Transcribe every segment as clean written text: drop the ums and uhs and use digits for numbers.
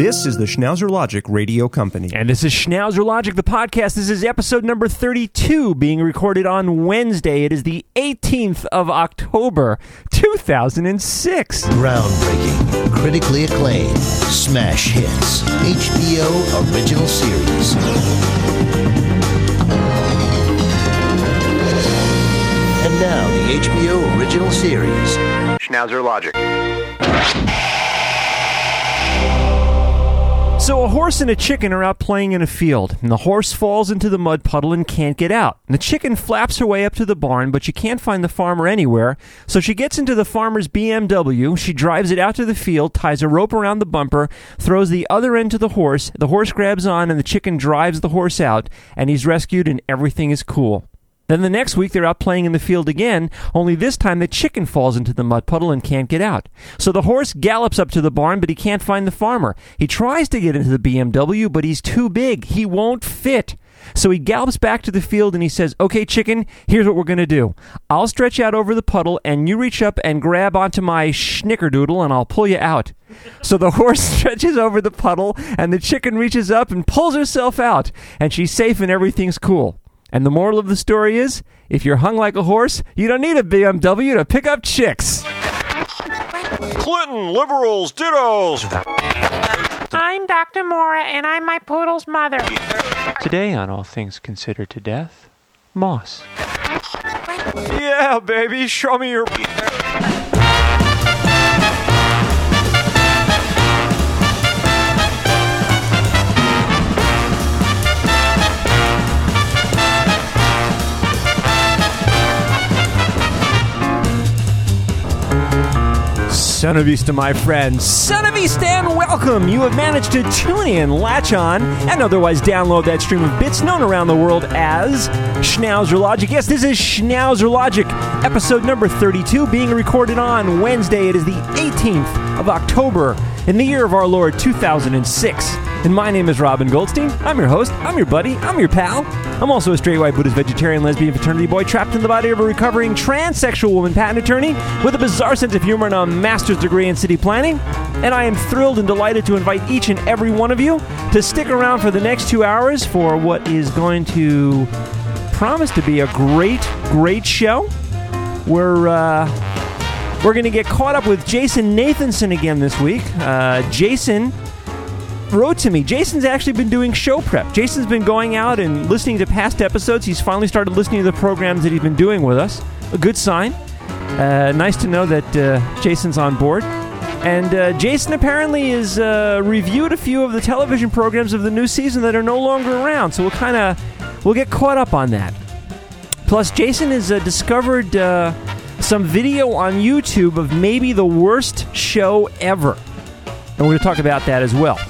This is the Schnauzer Logic Radio Company. And this is Schnauzer Logic, the podcast. This is episode number 32, being recorded on Wednesday. It is the 18th of October, 2006. Groundbreaking, critically acclaimed, smash hits, HBO original series. And now, the HBO original series, Schnauzer Logic. So a horse and a chicken are out playing in a field, and the horse falls into the mud puddle and can't get out. And the chicken flaps her way up to the barn, but she can't find the farmer anywhere, so she gets into the farmer's BMW, she drives it out to the field, ties a rope around the bumper, throws the other end to the horse grabs on, and the chicken drives the horse out, and he's rescued, and everything is cool. Then the next week, they're out playing in the field again, only this time the chicken falls into the mud puddle and can't get out. So the horse gallops up to the barn, but he can't find the farmer. He tries to get into the BMW, but he's too big. He won't fit. So he gallops back to the field and he says, "Okay, chicken, here's what we're going to do. I'll stretch out over the puddle, and you reach up and grab onto my schnickerdoodle, and I'll pull you out." So the horse stretches over the puddle, and the chicken reaches up and pulls herself out, and she's safe and everything's cool. And the moral of the story is, if you're hung like a horse, you don't need a BMW to pick up chicks. Clinton, liberals, dittos. I'm Dr. Mora, and I'm my poodle's mother. Today on All Things Considered to Death, Moss. Yeah, baby, show me your... Son of Vista, my friends. Son of Vista, and welcome. You have managed to tune in, latch on, and otherwise download that stream of bits known around the world as Schnauzer Logic. Yes, this is Schnauzer Logic, episode number 32, being recorded on Wednesday. It is the 18th of October in the year of our Lord 2006. And my name is Robin Goldstein. I'm your host. I'm your buddy. I'm your pal. I'm also a straight white Buddhist vegetarian lesbian fraternity boy trapped in the body of a recovering transsexual woman patent attorney with a bizarre sense of humor and a master's degree in city planning. And I am thrilled and delighted to invite each and every one of you to stick around for the next 2 hours for what is going to promise to be a great, great show. We're going to get caught up with Jason Nathanson again this week. Jason wrote to me. Jason's actually been doing show prep. Jason's been going out and listening to past episodes. He's finally started listening to the programs that he's been doing with us. A good sign. Nice to know that Jason's on board. And Jason apparently has reviewed a few of the television programs of the new season that are no longer around. So we'll get caught up on that. Plus, Jason has discovered some video on YouTube of maybe the worst show ever. And we're going to talk about that as well.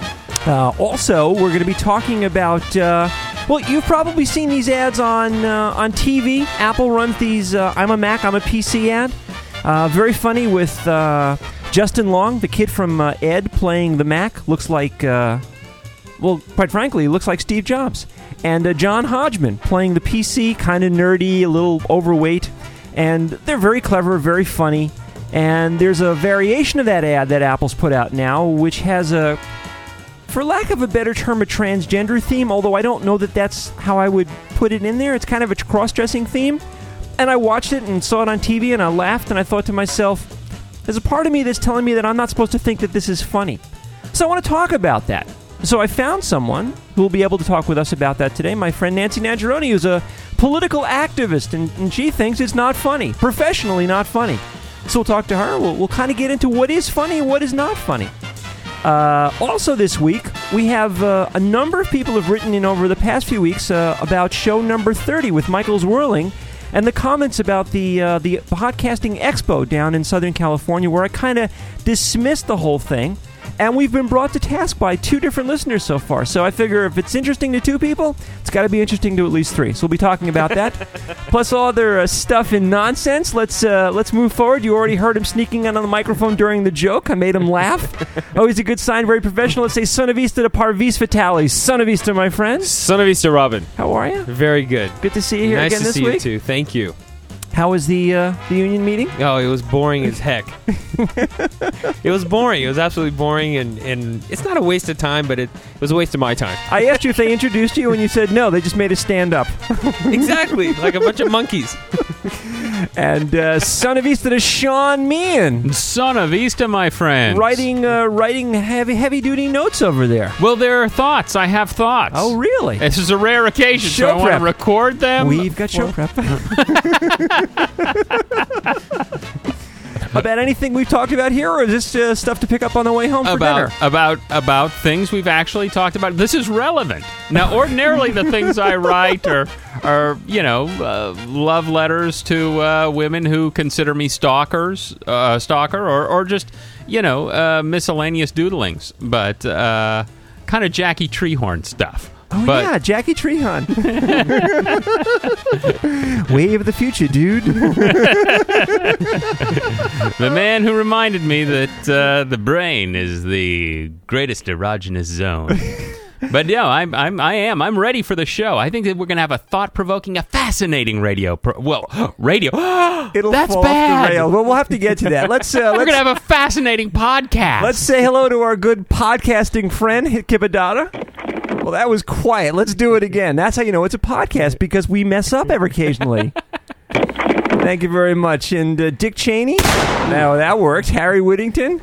Also, we're going to be talking about, well, you've probably seen these ads on TV. Apple runs these I'm a Mac, I'm a PC ad. Very funny with Justin Long, the kid from Ed, playing the Mac. Looks like, well, quite frankly, looks like Steve Jobs. And John Hodgman playing the PC, kind of nerdy, a little overweight. And they're very clever, very funny. And there's a variation of that ad that Apple's put out now, which has a, for lack of a better term, a transgender theme, although I don't know that that's how I would put it in there. It's kind of a cross-dressing theme. And I watched it and saw it on TV, and I laughed, and I thought to myself, there's a part of me that's telling me that I'm not supposed to think that this is funny. So I want to talk about that. So I found someone who will be able to talk with us about that today, my friend Nancy Nangeroni, who's a political activist, and she thinks it's not funny, professionally not funny. So we'll talk to her. We'll kind of get into what is funny and what is not funny. Also this week, we have a number of people have written in over the past few weeks about show number 30 with Michael Zwirling and the comments about the Podcasting Expo down in Southern California, where I kind of dismissed the whole thing. And we've been brought to task by 2 different listeners so far. So I figure if it's interesting to 2 people, it's got to be interesting to at least 3. So we'll be talking about that. Plus all other stuff and nonsense. Let's move forward. You already heard him sneaking in on the microphone during the joke. I made him laugh. Always a good sign, very professional. Let's say Son of Vista to Parvis Vitalis. Son of Vista, my friend. Son of Vista, Robin. How are you? Very good. Good to see you here again this week. Nice to see you, too. Thank you. How was the union meeting? Oh, it was boring as heck. It was boring. It was absolutely boring, and it's not a waste of time, but it was a waste of my time. I asked you if they introduced you, and you said no. They just made us stand up. Exactly, like a bunch of monkeys. And Son of Easta to Sean Meehan. Son of Easta, my friend. Writing heavy-duty notes over there. Well, there are thoughts. I have thoughts. Oh, really? This is a rare occasion, Show so I want prep. to record them. We've got show prep. About anything we've talked about here, or is this stuff to pick up on the way home for dinner? About things we've actually talked about. This is relevant. Now, ordinarily, the things I write are love letters to women who consider me stalker, or just miscellaneous doodlings, but kind of Jackie Treehorn stuff. Oh, but, yeah, Jackie Treehorn. Wave of the future, dude. The man who reminded me that the brain is the greatest erogenous zone. But yeah, I'm ready for the show. I think that we're going to have a thought-provoking, a fascinating radio. Radio. It'll That's fall bad. off the rail. Well, we'll have to get to that. Let's we're going to have a fascinating podcast. Let's say hello to our good podcasting friend, Kibadata. Well, that was quiet. Let's do it again. That's how you know it's a podcast, because we mess up every occasionally. Thank you very much. And Dick Cheney. Now that worked. Harry Whittington.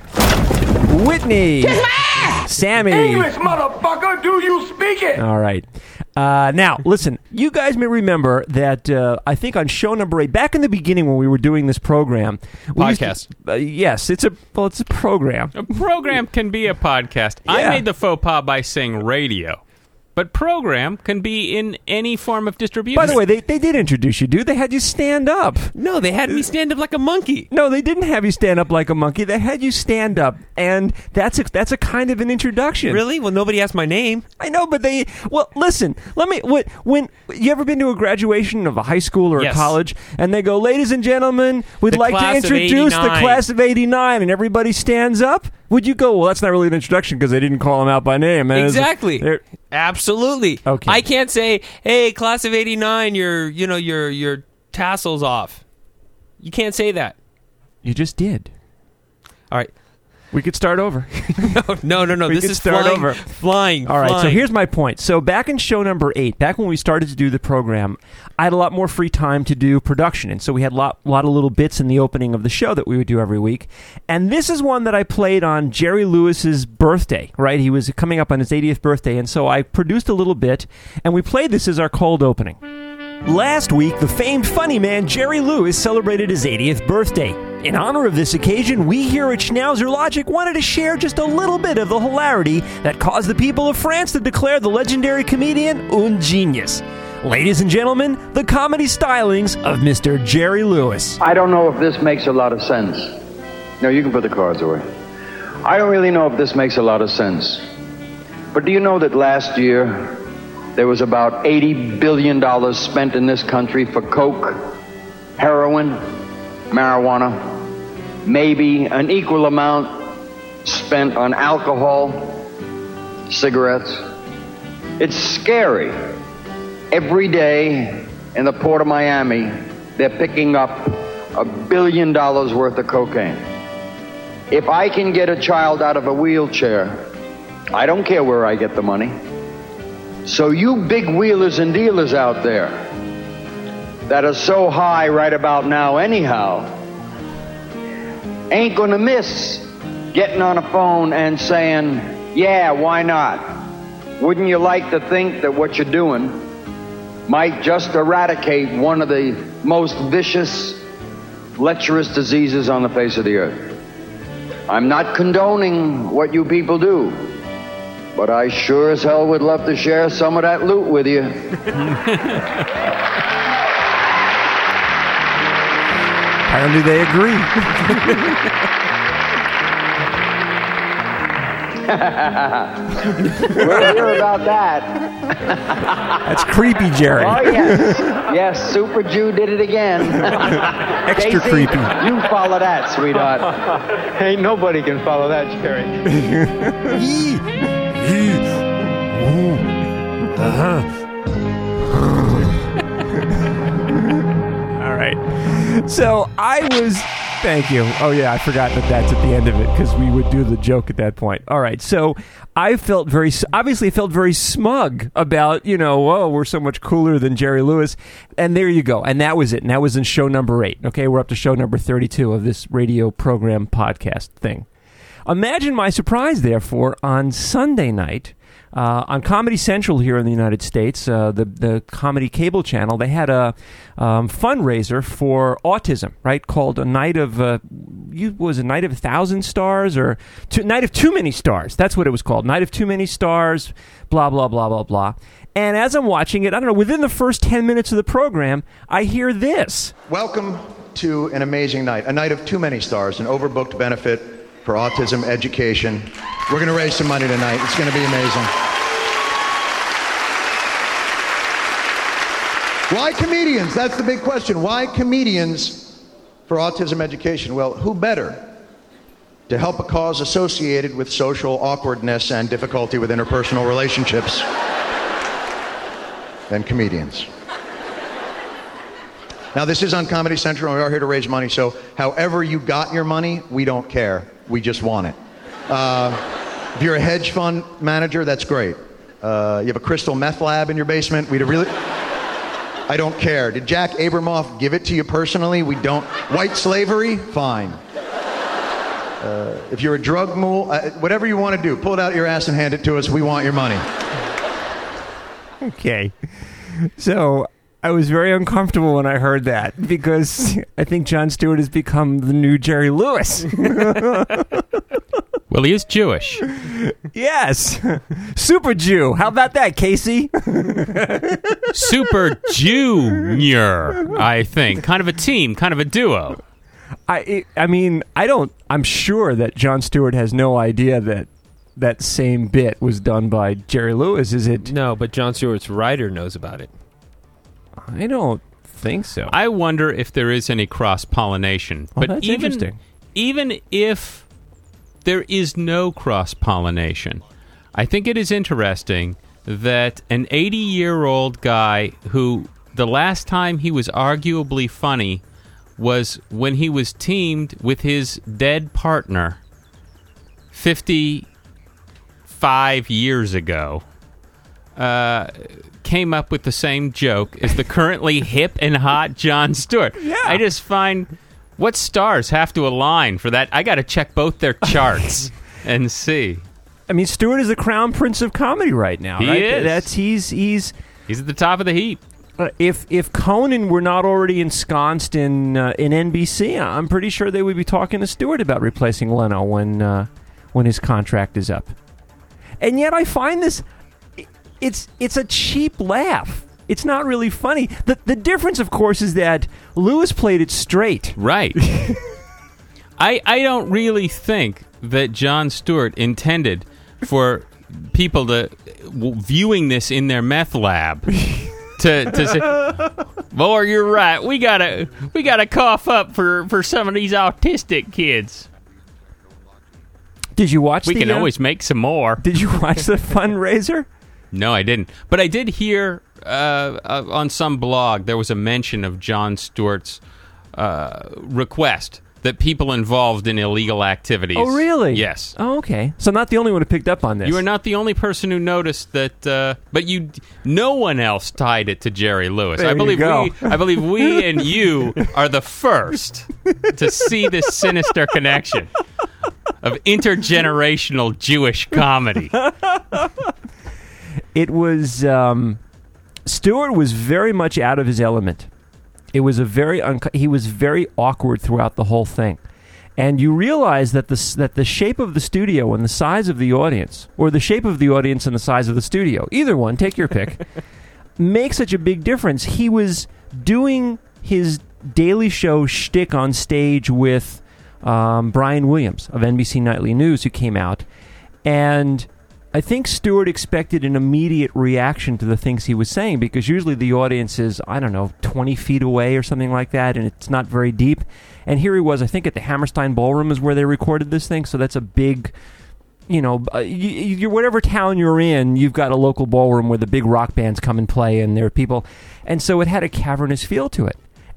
Whitney. Sammy. English, motherfucker, do you speak it? All right. Now, listen, you guys may remember that I think on show number 8, back in the beginning when we were doing this program. Podcast. Yes, it's a program. A program can be a podcast. I Yeah. made the faux pas by saying radio. But program can be in any form of distribution. By the way, they did introduce you, dude. They had you stand up. No, they had me stand up like a monkey. No, they didn't have you stand up like a monkey. They had you stand up, and that's a kind of an introduction. Really? Well, nobody asked my name. I know, but listen. When you ever been to a graduation of a high school or Yes. a college, and they go, "Ladies and gentlemen, we'd The like to class of introduce the 89." class of '89," and everybody stands up? Would you go, "Well, that's not really an introduction because they didn't call them out by name"? And Exactly. Absolutely. Okay. I can't say, "Hey, class of '89, your tassels off." You can't say that. You just did. All right. We could start over. No. We This could is start flying. over. Flying. All right, so flying. here's my point. So back in show number 8, back when we started to do the program, I had a lot more free time to do production, and so we had a lot of little bits in the opening of the show that we would do every week. And this is one that I played on Jerry Lewis's birthday, right? He was coming up on his 80th birthday, and so I produced a little bit, and we played this as our cold opening. Last week, the famed funny man Jerry Lewis celebrated his 80th birthday. In honor of this occasion, we here at Schnauzer Logic wanted to share just a little bit of the hilarity that caused the people of France to declare the legendary comedian un genius. Ladies and gentlemen, the comedy stylings of Mr. Jerry Lewis. I don't know if this makes a lot of sense. No, you can put the cards away. I don't really know if this makes a lot of sense. But do you know that last year there was about $80 billion spent in this country for coke, heroin, marijuana, maybe an equal amount spent on alcohol, cigarettes? It's scary. Every day in the port of Miami, they're picking up $1 billion worth of cocaine. If I can get a child out of a wheelchair, I don't care where I get the money. So you big wheelers and dealers out there that are so high right about now anyhow, ain't gonna miss getting on a phone and saying, yeah, why not? Wouldn't you like to think that what you're doing might just eradicate one of the most vicious, lecherous diseases on the face of the earth? I'm not condoning what you people do, but I sure as hell would love to share some of that loot with you. Apparently they agree. We'll hear about that. That's creepy, Jerry. Oh, yes. Yes, Super Jew did it again. Extra Casey, creepy. You follow that, sweetheart. Ain't nobody can follow that, Jerry. All right. So I was... Thank you. Oh, yeah, I forgot that that's at the end of it because we would do the joke at that point. All right, so I felt very smug about, we're so much cooler than Jerry Lewis. And there you go. And that was it. And that was in show number 8. Okay, we're up to show number 32 of this radio program podcast thing. Imagine my surprise, therefore, on Sunday night, on Comedy Central here in the United States, the comedy cable channel, they had a fundraiser for autism, right? Called a night of, was it Night of 1,000 Stars or Night of Too Many Stars? That's what it was called. Night of Too Many Stars, blah, blah, blah, blah, blah. And as I'm watching it, I don't know, within the first 10 minutes of the program, I hear this. Welcome to an amazing night, a night of too many stars, an overbooked benefit for autism education. We're going to raise some money tonight. It's going to be amazing. Why comedians? That's the big question. Why comedians for autism education? Well, who better to help a cause associated with social awkwardness and difficulty with interpersonal relationships than comedians? Now, this is on Comedy Central, and we are here to raise money, so however you got your money, we don't care. We just want it. If you're a hedge fund manager, that's great. You have a crystal meth lab in your basement, I don't care. Did Jack Abramoff give it to you personally? We don't. White slavery? Fine. If you're a drug mule, whatever you want to do, pull it out your ass and hand it to us. We want your money. Okay. So I was very uncomfortable when I heard that because I think Jon Stewart has become the new Jerry Lewis. Well, he is Jewish. Yes. Super Jew. How about that, Casey? Super Junior, I think. Kind of a team, kind of a duo. I'm sure that Jon Stewart has no idea that same bit was done by Jerry Lewis, is it? No, but Jon Stewart's writer knows about it. I don't think so. I wonder if there is any cross-pollination. Oh, that's interesting. Even if there is no cross-pollination, I think it is interesting that an 80-year-old guy who the last time he was arguably funny was when he was teamed with his dead partner 55 years ago, came up with the same joke as the currently hip and hot Jon Stewart. Yeah. I just find, what stars have to align for that? I got to check both their charts and see. I mean, Stewart is the crown prince of comedy right now. He right? is. He's at the top of the heap. If Conan were not already ensconced in NBC, I'm pretty sure they would be talking to Stewart about replacing Leno when his contract is up. And yet, I find this it's a cheap laugh. It's not really funny. The difference, of course, is that Lewis played it straight. Right. I don't really think that Jon Stewart intended for people to viewing this in their meth lab to say, "Boy, you're right. We gotta cough up for some of these autistic kids." Did you watch? We can always make some more. Did you watch the fundraiser? No, I didn't. But I did hear on some blog there was a mention of Jon Stewart's request that people involved in illegal activities. Oh, really? Yes. Oh, okay. So not the only one who picked up on this. You are not the only person who noticed that, but no one else tied it to Jerry Lewis. I believe we and you are the first to see this sinister connection of intergenerational Jewish comedy. It was Stewart was very much out of his element. It was he was very awkward throughout the whole thing, and you realize that the shape of the studio and the size of the audience, or the shape of the audience and the size of the studio, either one, take your pick, makes such a big difference. He was doing his Daily Show shtick on stage with Brian Williams of NBC Nightly News, who came out, and I think Stewart expected an immediate reaction to the things he was saying, because usually the audience is, 20 feet away or something like that, and it's not very deep. And here he was, I think at the Hammerstein Ballroom is where they recorded this thing, so that's a big, you're whatever town you're in, you've got a local ballroom where the big rock bands come and play, and there are people. And so it had a cavernous feel to it.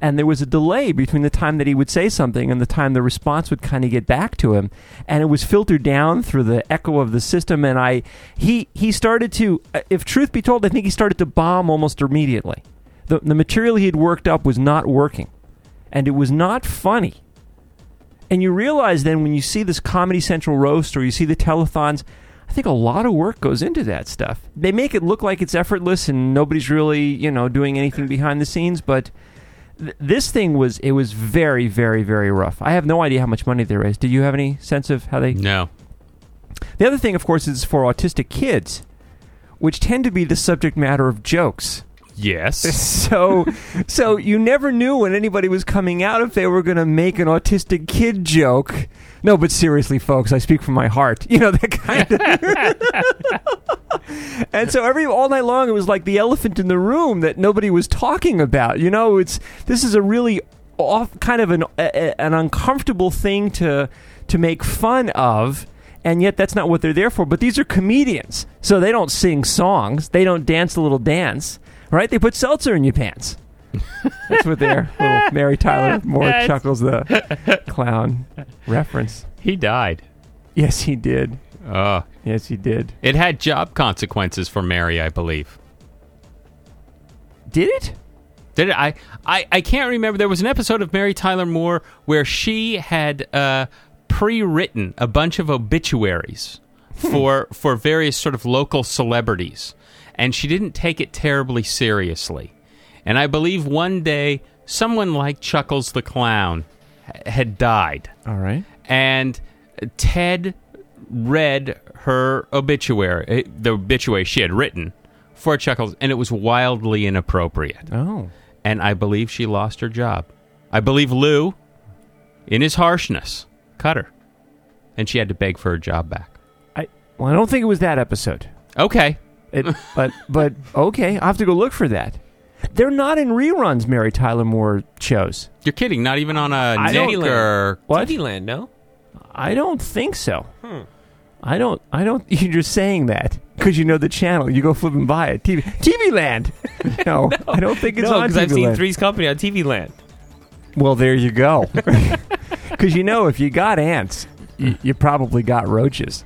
and there was a delay between the time that he would say something and the time the response would kind of get back to him, and it was filtered down through the echo of the system. And he started to, if truth be told, I think he started to bomb almost immediately. The material he had worked up was not working, and it was not funny. And you realize then when you see this Comedy Central roast or you see the telethons, I think a lot of work goes into that stuff. They make it look like it's effortless and nobody's really, doing anything behind the scenes, but this thing was very, very, very rough. I have no idea how much money they raised. Do you have any sense of how they... No. The other thing, of course, is for autistic kids, which tend to be the subject matter of jokes. Yes. So you never knew when anybody was coming out if they were going to make an autistic kid joke. No, but seriously, folks, I speak from my heart. That kind of... And so all night long, it was like the elephant in the room that nobody was talking about. This is a really kind of an uncomfortable thing to make fun of, and yet that's not what they're there for. But these are comedians, so they don't sing songs. They don't dance a little dance. Right? They put seltzer in your pants. That's what their little Mary Tyler Moore Chuckles the Clown reference. He died. Yes, he did. Oh. Yes, he did. It had job consequences for Mary, I believe. Did it? Did it? I can't remember. There was an episode of Mary Tyler Moore where she had pre-written a bunch of obituaries for various sort of local celebrities. And she didn't take it terribly seriously. And I believe one day, someone like Chuckles the Clown had died. All right. And Ted read her obituary, the obituary she had written for Chuckles, and it was wildly inappropriate. Oh. And I believe she lost her job. I believe Lou, in his harshness, cut her. And she had to beg for her job back. I don't think it was that episode. Okay. But okay, I'll have to go look for that. They're not in reruns, Mary Tyler Moore shows. You're kidding? Not even on a Nick or what? TV Land, no? I don't think so. I don't. You're just saying that because you know the channel. You go flipping by it. TV Land. No, I don't think it's on TV Land. because I've seen Three's Company on TV Land. Well, there you go. Because if you got ants, you probably got roaches.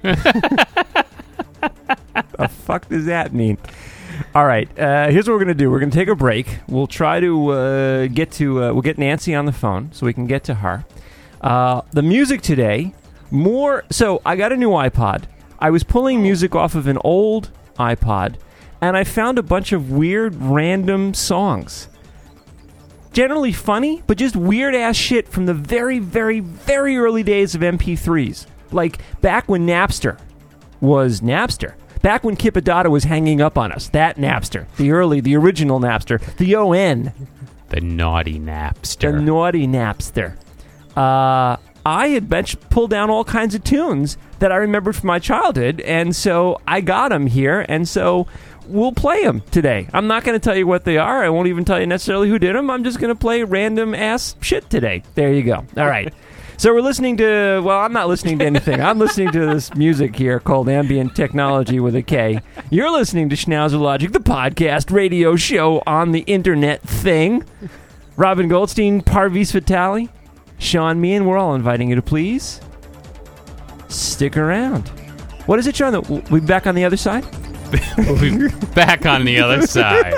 The fuck does that mean? All right, here's what we're going to do. We're going to take a break. We'll try to we'll get Nancy on the phone so we can get to her. The music today, so I got a new iPod. I was pulling music off of an old iPod, and I found a bunch of weird, random songs. Generally funny, but just weird-ass shit from the very, very, very early days of MP3s. Like back when Napster was Napster. Back when Kip Adada was hanging up on us. That Napster. The original Napster. The ON. The naughty Napster. The naughty Napster. I had pulled down all kinds of tunes that I remembered from my childhood, and so I got them here, and so we'll play them today. I'm not going to tell you what they are. I won't even tell you necessarily who did them. I'm just going to play random-ass shit today. There you go. All right. So we're listening to, I'm not listening to anything. I'm listening to this music here called Ambient Technology with a K. You're listening to Schnauzer Logic, the podcast radio show on the internet thing. Robin Goldstein, Parvis Vitale, Sean Meehan, we're all inviting you to please stick around. What is it, Sean? We'll be back on the other side? We'll be back on the other side.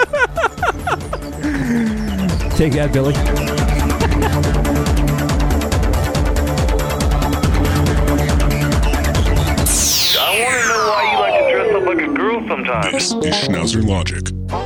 Take that, Billy. I want to know why you like to dress up like a girl sometimes. This is Schnauzer Logic.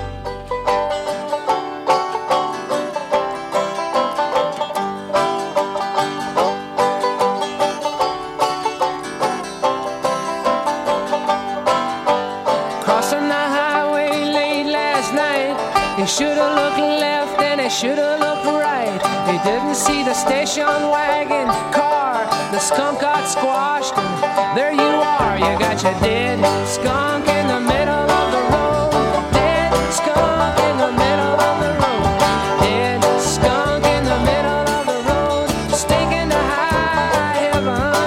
Crossing the highway late last night, he should have looked left and he should have looked right. He didn't see the station wagon car. The skunk got squashed, and there you are. You got your dead skunk in the middle of the road. Dead skunk in the middle of the road. Dead skunk in the middle of the road. Stinking to high heaven.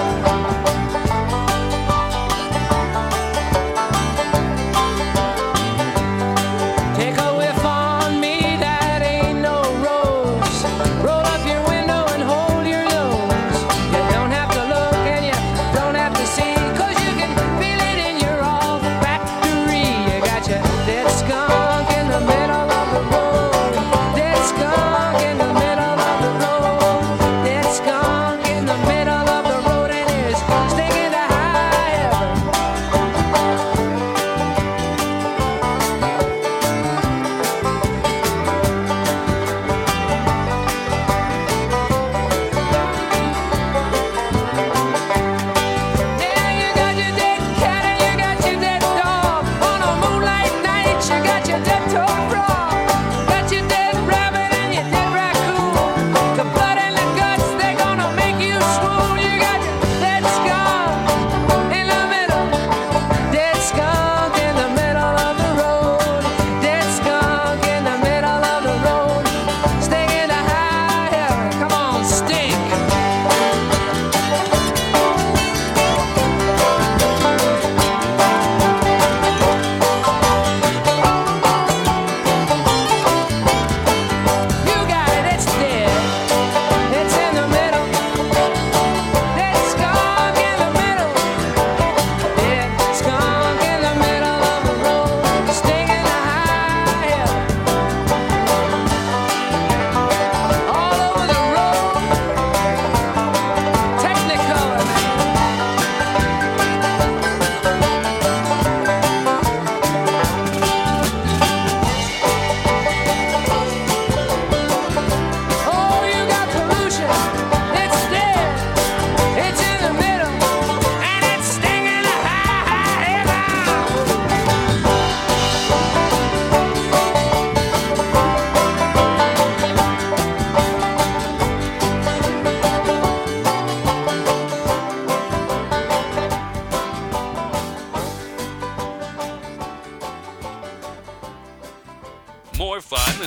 Take a whiff on me, that ain't no rose.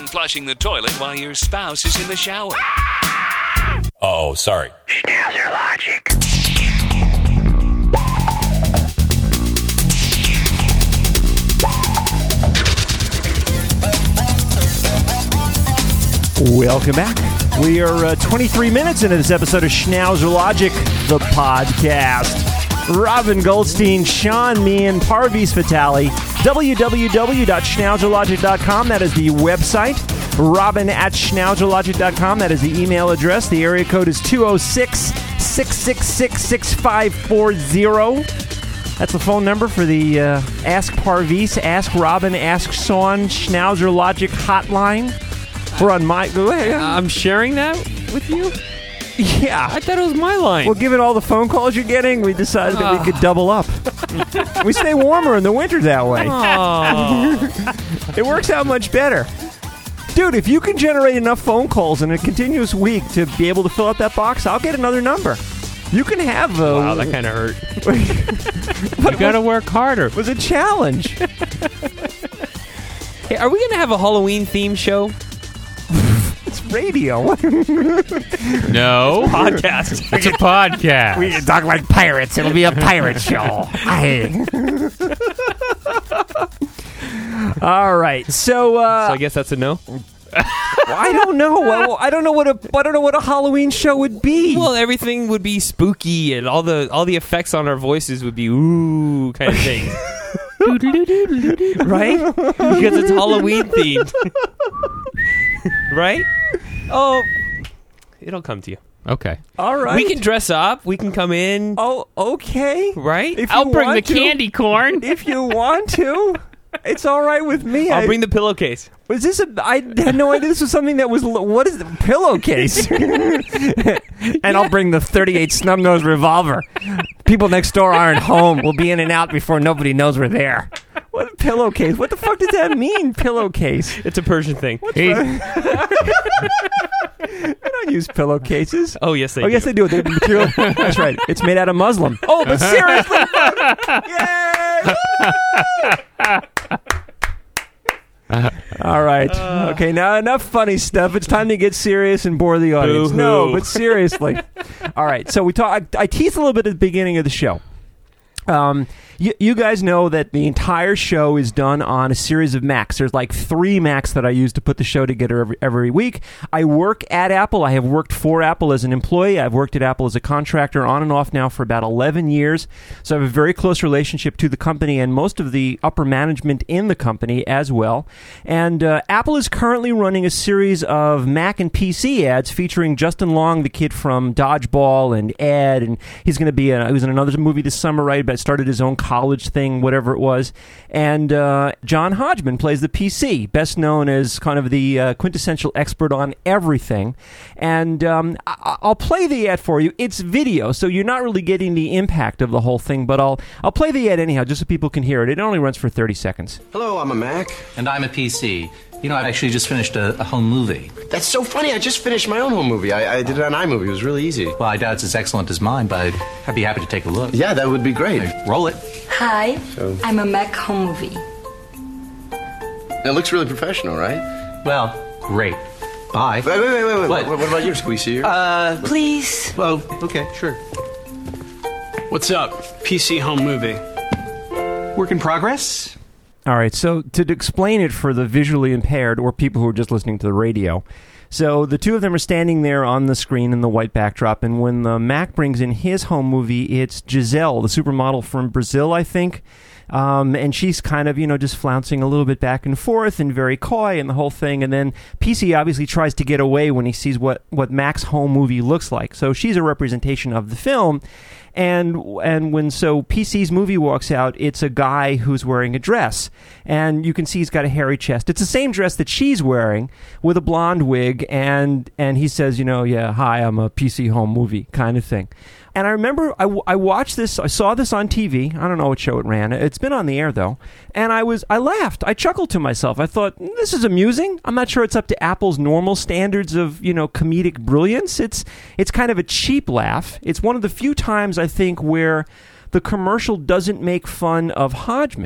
flushing the toilet while your spouse is in the shower. Oh, sorry. Schnauzer Logic. Welcome back. We are 23 minutes into this episode of Schnauzer Logic, the podcast. Robin Goldstein, Sean Meehan, Parviz Fatali, www.schnauzerlogic.com. That is the website. Robin at schnauzerlogic.com. That is the email address. The area code is 206-666-6540. That's the phone number for the Ask Parviz, Ask Robin, Ask Sean, Schnauzer Logic hotline. We're on my... Go ahead. I'm sharing that with you? Yeah. I thought it was my line. Well, given all the phone calls you're getting, we decided that we could double up. We stay warmer in the winter that way. It works out much better. Dude, if you can generate enough phone calls in a continuous week to be able to fill out that box, I'll get another number. You can have... wow, that kind of hurt. You got to work harder. It was a challenge. Hey, are we going to have a Halloween theme show? It's radio. No. Podcast. It's a podcast. We can talk like pirates. It'll be a pirate show. All right. So I guess that's a no? I don't know. Well, I don't know what a Halloween show would be. Well, everything would be spooky, and all the effects on our voices would be ooh kind of thing. Right? Because it's Halloween themed. Right? Oh, it'll come to you. Okay. All right. We can dress up. We can come in. Oh, okay. Right? If I'll you bring the want to. candy corn. If you want to. It's all right with me. I'll bring the pillowcase. Was this I had no idea this was something that was... What is the pillowcase? And I'll bring the .38 snub-nosed revolver. People next door aren't home. We'll be in and out before nobody knows we're there. What a pillowcase? What the fuck does that mean, pillowcase? It's a Persian thing. They don't use pillowcases. Oh, yes, they do. Oh, yes, they do. They're material. That's right. It's made out of muslin. Oh, but seriously. Yay! All right. Okay, now enough funny stuff. It's time to get serious and bore the audience. Boo-hoo. No, but seriously. All right. So we talk. I teased a little bit at the beginning of the show. You guys know that the entire show is done on a series of Macs. There's like 3 Macs that I use to put the show together every week. I work at Apple. I have worked for Apple as an employee. I've worked at Apple as a contractor on and off now for about 11 years. So I have a very close relationship to the company and most of the upper management in the company as well. And Apple is currently running a series of Mac and PC ads featuring Justin Long, the kid from Dodgeball, and Ed. And he's going to be he was in another movie this summer, right? But started his own college thing, whatever it was. And John Hodgman plays the PC, best known as kind of the quintessential expert on everything. And I'll play the ad for you. It's video, so you're not really getting the impact of the whole thing, but I'll play the ad anyhow, just so people can hear it. It only runs for 30 seconds. Hello, I'm a Mac. And I'm a PC. You know, I actually just finished a home movie. That's so funny. I just finished my own home movie. I did it on iMovie. It was really easy. Well, I doubt it's as excellent as mine, but I'd be happy to take a look. Yeah, that would be great. Roll it. Hi, I'm a Mac home movie. It looks really professional, right? Well, great. Bye. Wait. What? What about yours? Can we see yours? Please. Well, okay, sure. What's up? PC home movie. Work in progress? All right, so to explain it for the visually impaired or people who are just listening to the radio, so the two of them are standing there on the screen in the white backdrop, and when the Mac brings in his home movie, it's Giselle, the supermodel from Brazil, I think, and she's kind of, just flouncing a little bit back and forth and very coy and the whole thing, and then PC obviously tries to get away when he sees what Mac's home movie looks like, so she's a representation of the film. And when PC's movie walks out, it's a guy who's wearing a dress. And you can see he's got a hairy chest. It's the same dress that she's wearing with a blonde wig. And he says, yeah, hi, I'm a PC home movie kind of thing. And I remember I watched this, I saw this on TV. I don't know what show it ran. It's been on the air, though. And I laughed. I chuckled to myself. I thought, this is amusing. I'm not sure it's up to Apple's normal standards of, comedic brilliance. It's kind of a cheap laugh. It's one of the few times, I think, where the commercial doesn't make fun of Hodgman.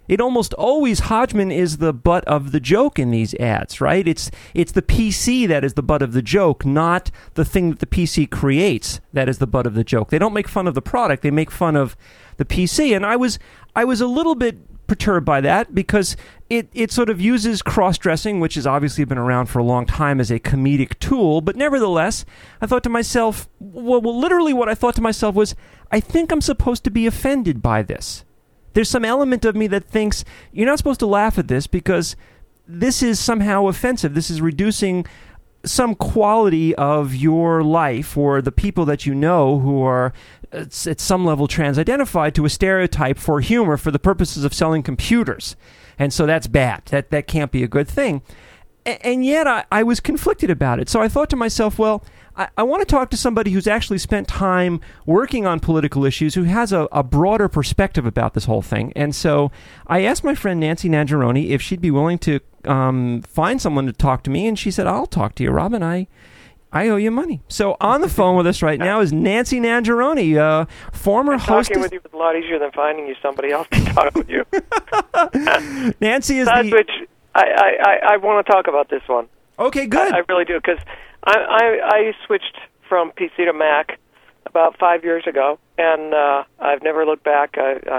it almost always Hodgman is the butt of the joke in these ads, right? It's the PC that is the butt of the joke, not the thing that the PC creates that is the butt of the joke. They don't make fun of the product, they make fun of the PC. And I was a little bit perturbed by that because it sort of uses cross-dressing, which has obviously been around for a long time, as a comedic tool. But nevertheless, I thought to myself, well, literally what I thought to myself was, I think I'm supposed to be offended by this. There's some element of me that thinks you're not supposed to laugh at this because this is somehow offensive. This is reducing some quality of your life or the people that you know who are at some level trans-identified to a stereotype for humor for the purposes of selling computers. And so that's bad. That can't be a good thing. And yet I was conflicted about it. So I thought to myself, well, I want to talk to somebody who's actually spent time working on political issues, who has a broader perspective about this whole thing. And so I asked my friend Nancy Nangeroni if she'd be willing to find someone to talk to me, and she said, I'll talk to you, Robin. I owe you money. So on the phone with us right now is Nancy Nangeroni, former host. Talking with you is a lot easier than finding you somebody else to talk with you. Nancy is which I want to talk about this one. Okay, good. I really do, because I switched from PC to Mac about 5 years ago, and I've never looked back.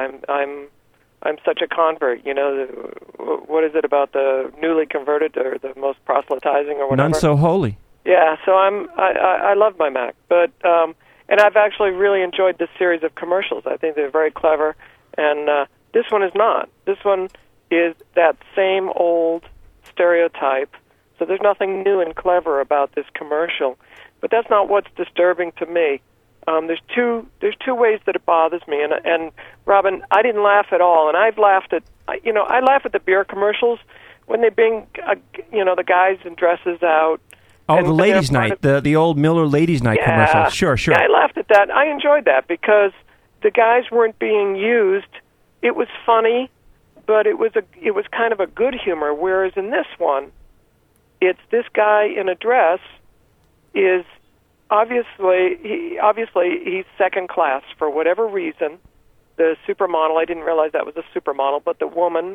I'm such a convert. You know, what is it about the newly converted or the most proselytizing or whatever? None so holy. Yeah, so I love my Mac, but and I've actually really enjoyed this series of commercials. I think they're very clever, and this one is not. This one is that same old stereotype. So there's nothing new and clever about this commercial, but that's not what's disturbing to me. There's two ways that it bothers me, and Robin, I didn't laugh at all, and I've laughed at I laugh at the beer commercials when they bring the guys in dresses out. Oh, the ladies' night, the old Miller ladies' night commercial. Sure. Yeah, I laughed at that. I enjoyed that because the guys weren't being used. It was funny, but it was kind of a good humor. Whereas in this one, it's this guy in a dress is obviously he's second class for whatever reason. The supermodel, I didn't realize that was a supermodel, but the woman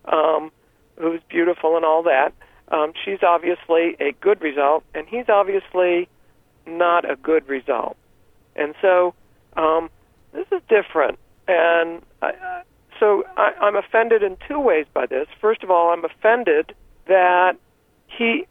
who's beautiful and all that, she's obviously a good result, and he's obviously not a good result. And so this is different. And I'm offended in two ways by this. First of all, I'm offended that he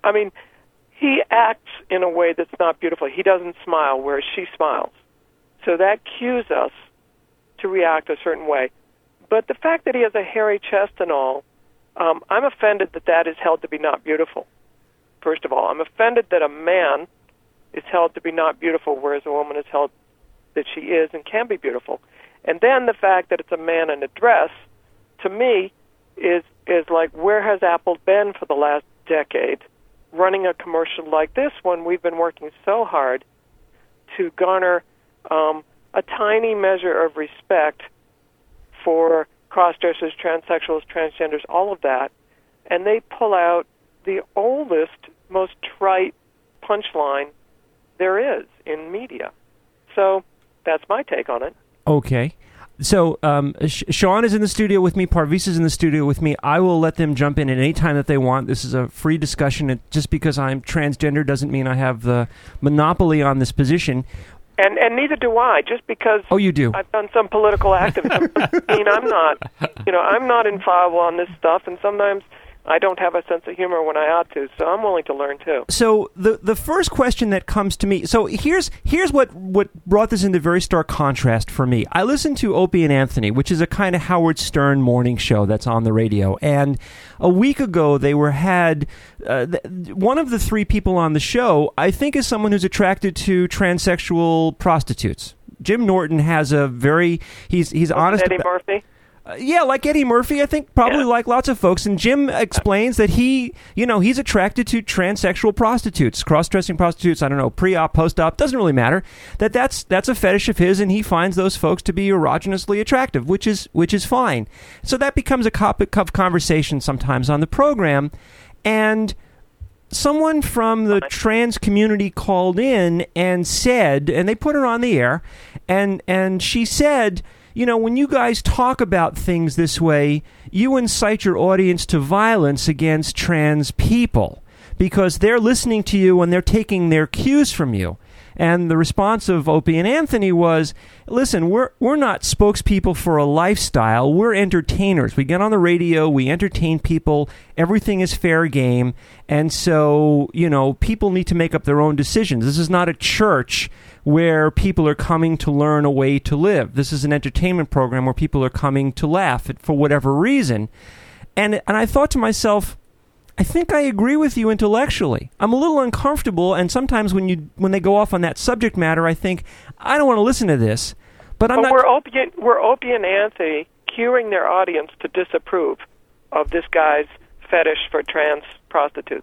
acts in a way that's not beautiful. He doesn't smile, whereas she smiles. So that cues us to react a certain way. But the fact that he has a hairy chest and all, I'm offended that is held to be not beautiful. First of all, I'm offended that a man is held to be not beautiful, whereas a woman is held that she is and can be beautiful. And then the fact that it's a man in a dress, to me, is like, where has Apple been for the last decade? Running a commercial like this one, we've been working so hard to garner a tiny measure of respect for cross-dressers, transsexuals, transgenders, all of that, and they pull out the oldest, most trite punchline there is in media. So that's my take on it. Okay. So Sean is in the studio with me. Parviz is in the studio with me. I will let them jump in at any time that they want. This is a free discussion. Just because I'm transgender doesn't mean I have the monopoly on this position. And neither do I. Just because you do. I've done some political activism, I mean, I'm not infallible on this stuff, and sometimes I don't have a sense of humor when I ought to, so I'm willing to learn too. So the first question that comes to me, so here's what brought this into very stark contrast for me. I listened to Opie and Anthony, which is a kind of Howard Stern morning show that's on the radio, and a week ago they had one of the three people on the show, I think, is someone who's attracted to transsexual prostitutes. Jim Norton has a very he's honest. Eddie Murphy. Yeah, like Eddie Murphy, I think, probably like lots of folks. And Jim explains that he's attracted to transsexual prostitutes, cross-dressing prostitutes, I don't know, pre-op, post-op, doesn't really matter. That's a fetish of his, and he finds those folks to be erogeneously attractive, which is fine. So that becomes a topic of conversation sometimes on the program. And someone from the trans community called in and said, and they put her on the air, and she said, when you guys talk about things this way, you incite your audience to violence against trans people because they're listening to you and they're taking their cues from you. And the response of Opie and Anthony was, listen, we're not spokespeople for a lifestyle. We're entertainers. We get on the radio. We entertain people. Everything is fair game. And so, people need to make up their own decisions. This is not a church where people are coming to learn a way to live. This is an entertainment program where people are coming to laugh for whatever reason. And I thought to myself, I think I agree with you intellectually. I'm a little uncomfortable, and sometimes when they go off on that subject matter, I think, I don't want to listen to this. But we're Opie and Anthony cueing their audience to disapprove of this guy's fetish for trans prostitutes.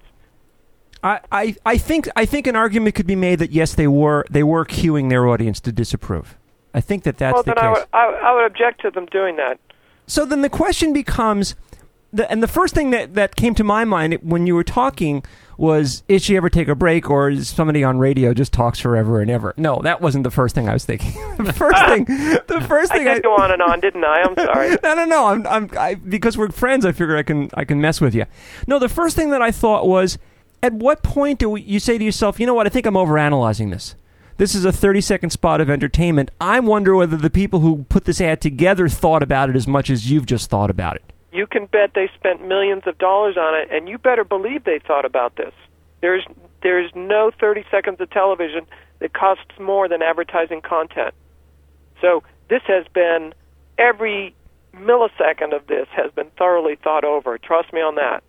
I think an argument could be made that yes, they were cueing their audience to disapprove. I think that's the case. Well, then I would object to them doing that. So then the question becomes, and the first thing that came to my mind when you were talking was, is she ever take a break, or is somebody on radio just talks forever and ever? No, that wasn't the first thing I was thinking. The first thing I did go on and on, didn't I? I'm sorry. No. Because we're friends, I figure I can mess with you. No, the first thing that I thought was, at what point do you say to yourself, you know what? I think I'm overanalyzing this. This is a 30-second spot of entertainment. I wonder whether the people who put this ad together thought about it as much as you've just thought about it. You can bet they spent millions of dollars on it, and you better believe they thought about this. There's no 30 seconds of television that costs more than advertising content. So this has been, every millisecond of this has been thoroughly thought over. Trust me on that.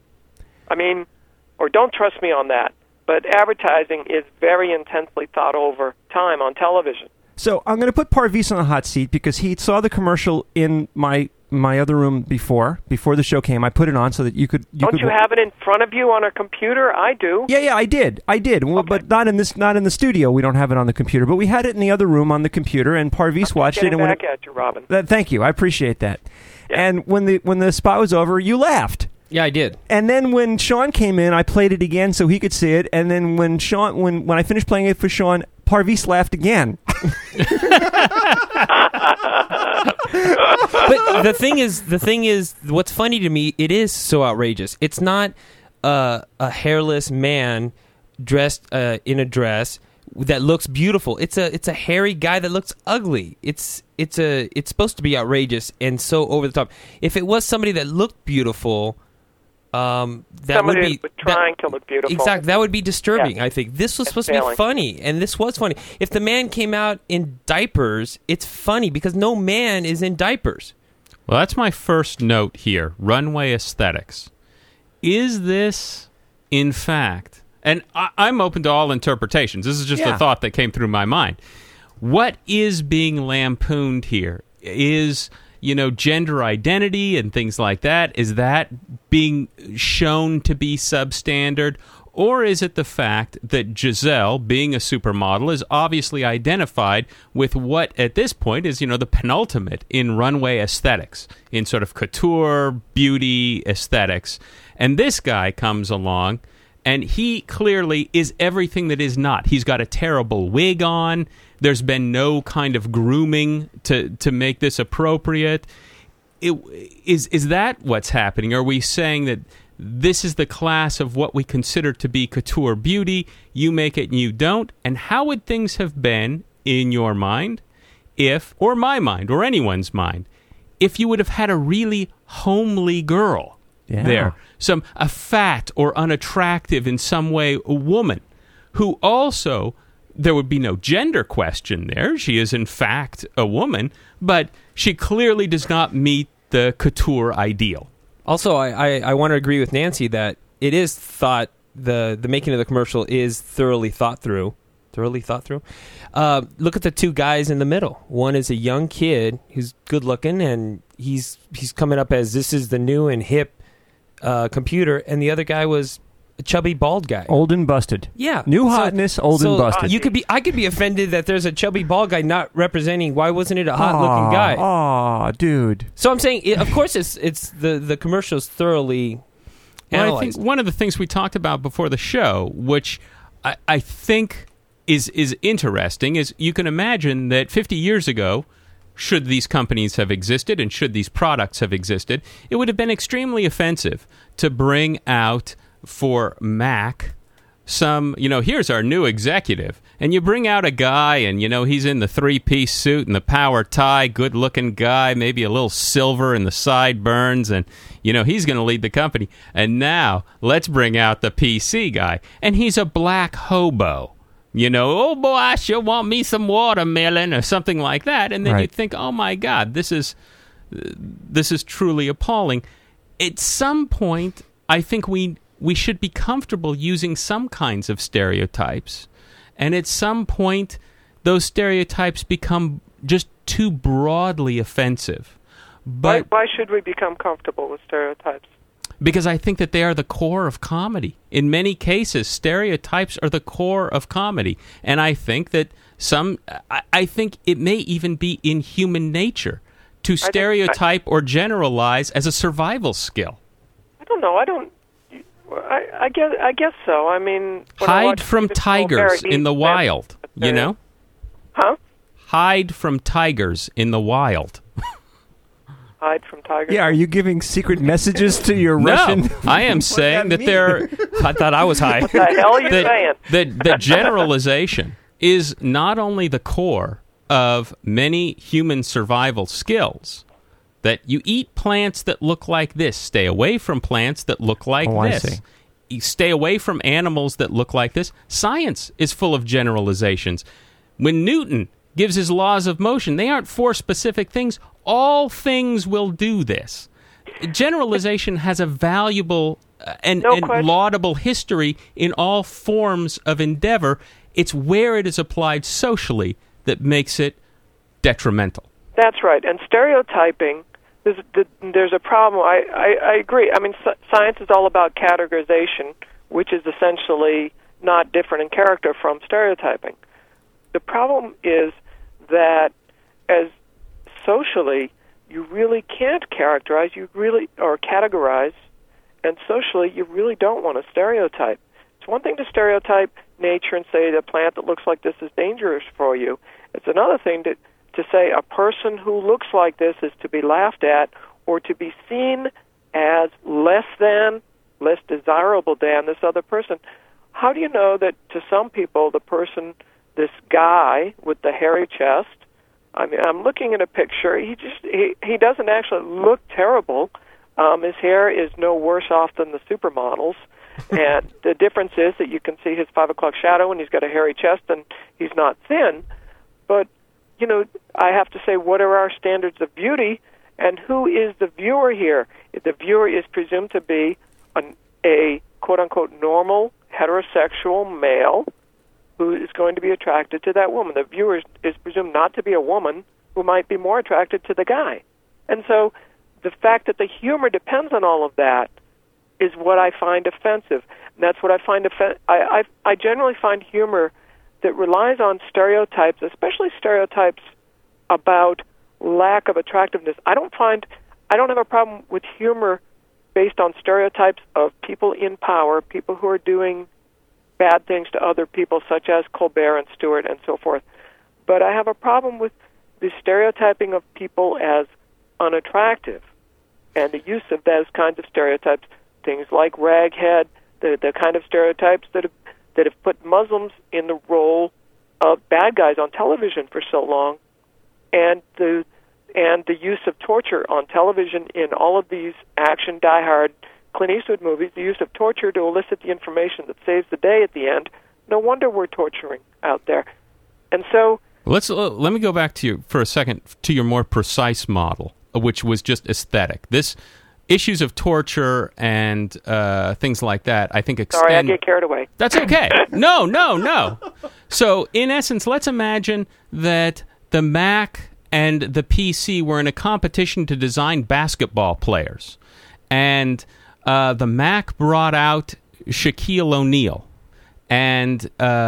Or don't trust me on that. But advertising is very intensely thought over time on television. So I'm going to put Parviz on the hot seat because he saw the commercial in my other room before the show came. I put it on so that you could. Don't you have it in front of you on a computer? I do. Yeah, I did. Well, okay. But not in the studio. We don't have it on the computer, but we had it in the other room on the computer, and Parviz watched it. And back at you, Robin. Thank you. I appreciate that. Yeah. And when the spot was over, you laughed. Yeah, I did. And then when Sean came in, I played it again so he could see it. And then when I finished playing it for Sean, Parviz laughed again. But the thing is, what's funny to me, it is so outrageous. It's not a hairless man dressed in a dress that looks beautiful. It's a hairy guy that looks ugly. It's supposed to be outrageous and so over the top. If it was somebody that looked beautiful, that would be trying to look beautiful. Exactly, that would be disturbing. Yeah. I think this was supposed to be funny, and this was funny. If the man came out in diapers, it's funny because no man is in diapers. Well, that's my first note here. Runway aesthetics. Is this, in fact, and I'm open to all interpretations. This is just a thought that came through my mind. What is being lampooned here? Is gender identity and things like that, is that being shown to be substandard? Or is it the fact that Giselle, being a supermodel, is obviously identified with what, at this point, is, the penultimate in runway aesthetics, in sort of couture, beauty aesthetics. And this guy comes along, and he clearly is everything that is not. He's got a terrible wig on. There's been no kind of grooming to make this appropriate. Is that what's happening? Are we saying that this is the class of what we consider to be couture beauty? You make it and you don't? And how would things have been in your mind or my mind, or anyone's mind, if you would have had a really homely girl there? A fat or unattractive in some way woman who also... There would be no gender question there. She is, in fact, a woman, but she clearly does not meet the couture ideal. Also, I want to agree with Nancy that it is thought, the making of the commercial is thoroughly thought through. Look at the two guys in the middle. One is a young kid who's good looking, and he's coming up as this is the new and hip computer, and the other guy was a chubby bald guy, old and busted. Yeah, new hotness, old and busted. I could be offended that there's a chubby bald guy not representing. Why wasn't it a hot looking guy? Aw, dude. So I'm saying, of course, it's the commercial's thoroughly analyzed. Well, I think one of the things we talked about before the show, which I think is interesting, is you can imagine that 50 years ago, should these companies have existed and should these products have existed, it would have been extremely offensive to bring out for Mac some, here's our new executive. And you bring out a guy and, he's in the three-piece suit and the power tie, good-looking guy, maybe a little silver in the sideburns, and, he's going to lead the company. And now let's bring out the PC guy. And he's a black hobo. Oh, boy, I sure want me some watermelon or something like that. And then you think, oh, my God, this is truly appalling. At some point, I think we should be comfortable using some kinds of stereotypes. And at some point, those stereotypes become just too broadly offensive. But why should we become comfortable with stereotypes? Because I think that they are the core of comedy. In many cases, stereotypes are the core of comedy. And I think that I think it may even be in human nature to stereotype or generalize as a survival skill. I don't know. I guess so. I mean, hide from tigers in the wild, Huh? Hide from tigers in the wild. Hide from tigers? Yeah, are you giving secret messages to your Russian? No, I am saying that they're... I thought I was high. What the hell are you saying? The generalization is not only the core of many human survival skills, that you eat plants that look like this, stay away from plants that look like this. I see. You stay away from animals that look like this. Science is full of generalizations. When Newton gives his laws of motion, they aren't for specific things. All things will do this. Generalization has a valuable and laudable history in all forms of endeavor. It's where it is applied socially that makes it detrimental. That's right. And stereotyping, there's a problem. I agree. I mean, science is all about categorization, which is essentially not different in character from stereotyping. The problem is that as socially, you really can't characterize, or categorize, and socially, you really don't want to stereotype. It's one thing to stereotype nature and say the plant that looks like this is dangerous for you. It's another thing to say a person who looks like this is to be laughed at or to be seen as less desirable than this other person. How do you know that to some people, this guy with the hairy chest, I mean, I'm looking at a picture. He doesn't actually look terrible. His hair is no worse off than the supermodels. And the difference is that you can see his 5 o'clock shadow, and he's got a hairy chest, and he's not thin. But, I have to say, what are our standards of beauty, and who is the viewer here? The viewer is presumed to be a quote-unquote normal heterosexual male who is going to be attracted to that woman. The viewer is presumed not to be a woman who might be more attracted to the guy. And so the fact that the humor depends on all of that is what I find offensive. And that's what I find I generally find humor that relies on stereotypes, especially stereotypes about lack of attractiveness. I don't have a problem with humor based on stereotypes of people in power, people who are doing bad things to other people, such as Colbert and Stewart and so forth. But I have a problem with the stereotyping of people as unattractive and the use of those kinds of stereotypes, things like raghead, the kind of stereotypes that have put Muslims in the role of bad guys on television for so long, and the use of torture on television in all of these action, die-hard Clint Eastwood movies, the use of torture to elicit the information that saves the day at the end. No wonder we're torturing out there. And so... Let me go back to you for a second to your more precise model, which was just aesthetic. This issues of torture and things like that, I think extend... Sorry, I get carried away. That's okay. No. So, in essence, let's imagine that the Mac and the PC were in a competition to design basketball players. And the Mac brought out Shaquille O'Neal. And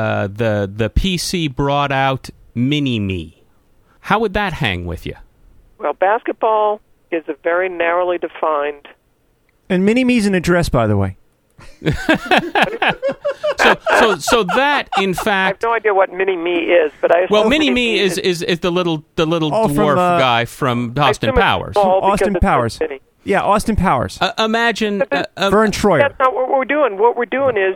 the PC brought out Mini-Me. How would that hang with you? Well, basketball is a very narrowly defined... And Mini-Me's in a dress, by the way. So that, in fact, I have no idea what Mini Me is, but I well, Mini Me is the little dwarf guy from Austin Powers. Austin Powers. Yeah, Austin Powers. Imagine Vern Troyer. That's not what we're doing. What we're doing is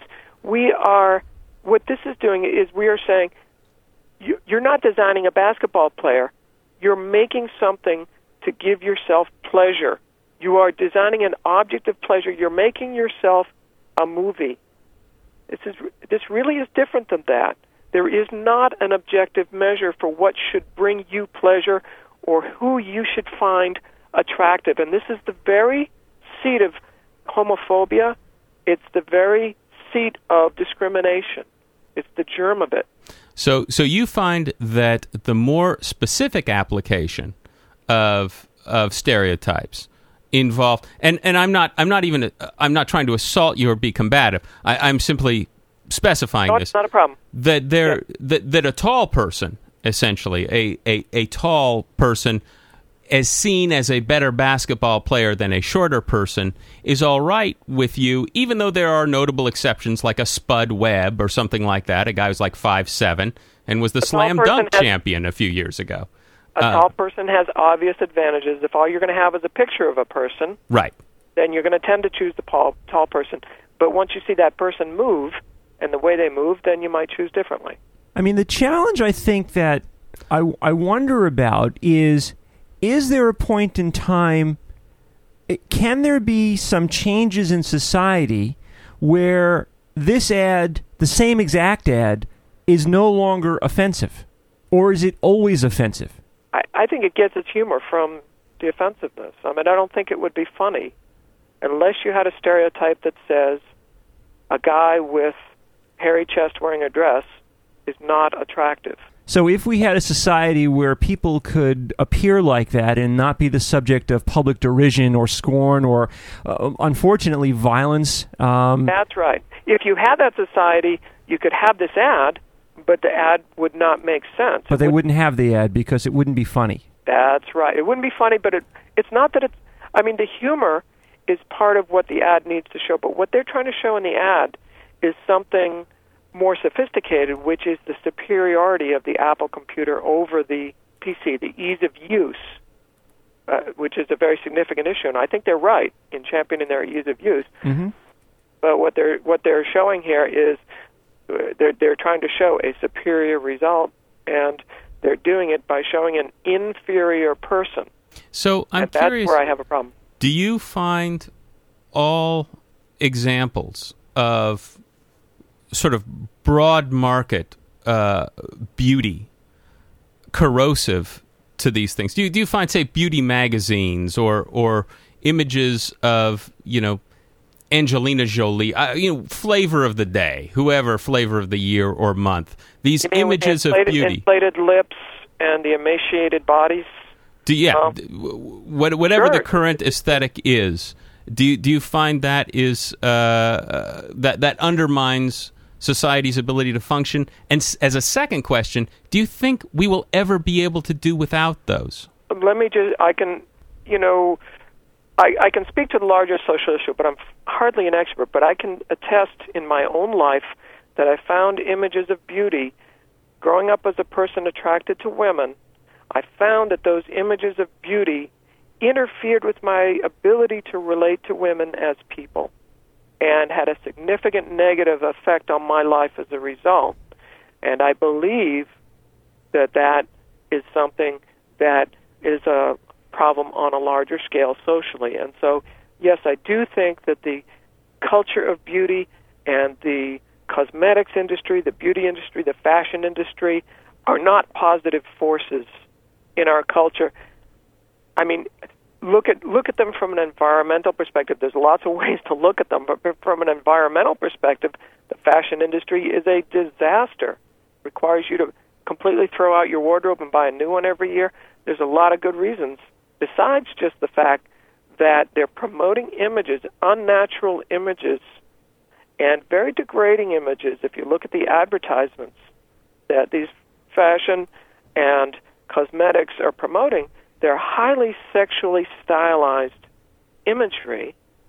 what this is doing is we are saying you're not designing a basketball player. You're making something to give yourself pleasure. You are designing an object of pleasure. You're making yourself a movie. This really is different than that. There is not an objective measure for what should bring you pleasure or who you should find attractive. And this is the very seat of homophobia. It's the very seat of discrimination. It's the germ of it. So you find that the more specific application of stereotypes involved, and I'm not trying to assault you or be combative. I'm simply specifying this. It's not a problem. That a tall person, essentially a tall person, as seen as a better basketball player than a shorter person, is all right with you, even though there are notable exceptions like a Spud Webb or something like that, a guy who's like 5'7" and was the slam dunk champion a few years ago. A tall person has obvious advantages. If all you're going to have is a picture of a person, right, then you're going to tend to choose the tall person. But once you see that person move and the way they move, then you might choose differently. I mean, the challenge I think that I wonder about is there a point in time, can there be some changes in society where this ad, the same exact ad, is no longer offensive? Or is it always offensive? I think it gets its humor from the offensiveness. I mean, I don't think it would be funny unless you had a stereotype that says a guy with hairy chest wearing a dress is not attractive. So if we had a society where people could appear like that and not be the subject of public derision or scorn or, unfortunately, violence... That's right. If you had that society, you could have this ad, but the ad would not make sense. But they wouldn't have the ad because it wouldn't be funny. That's right. It wouldn't be funny, but it's not that it's... I mean, the humor is part of what the ad needs to show, but what they're trying to show in the ad is something more sophisticated, which is the superiority of the Apple computer over the PC, the ease of use, which is a very significant issue. And I think they're right in championing their ease of use. Mm-hmm. But what they're showing here is they're trying to show a superior result, and they're doing it by showing an inferior person. So I'm curious. That's where I have a problem. Do you find all examples of sort of broad market beauty corrosive to these things? Do you find, say, beauty magazines or images of, Angelina Jolie, flavor of the day, whoever flavor of the year or month, these images of beauty, inflated lips and the emaciated bodies? Whatever the current aesthetic is, do you find that is that undermines society's ability to function? And as a second question, do you think we will ever be able to do without those? Let me just, I can speak to the larger social issue, but I'm hardly an expert, but I can attest in my own life that I found images of beauty growing up as a person attracted to women. I found that those images of beauty interfered with my ability to relate to women as people and had a significant negative effect on my life as a result. And I believe that is something that is a problem on a larger scale socially. And so, yes, I do think that the culture of beauty and the cosmetics industry, the beauty industry, the fashion industry are not positive forces in our culture. I mean, look at them from an environmental perspective. There's lots of ways to look at them, but from an environmental perspective, the fashion industry is a disaster. It requires you to completely throw out your wardrobe and buy a new one every year. There's a lot of good reasons, besides just the fact that they're promoting images, unnatural images, and very degrading images. If you look at the advertisements that these fashion and cosmetics are promoting, they're highly sexually stylized imagery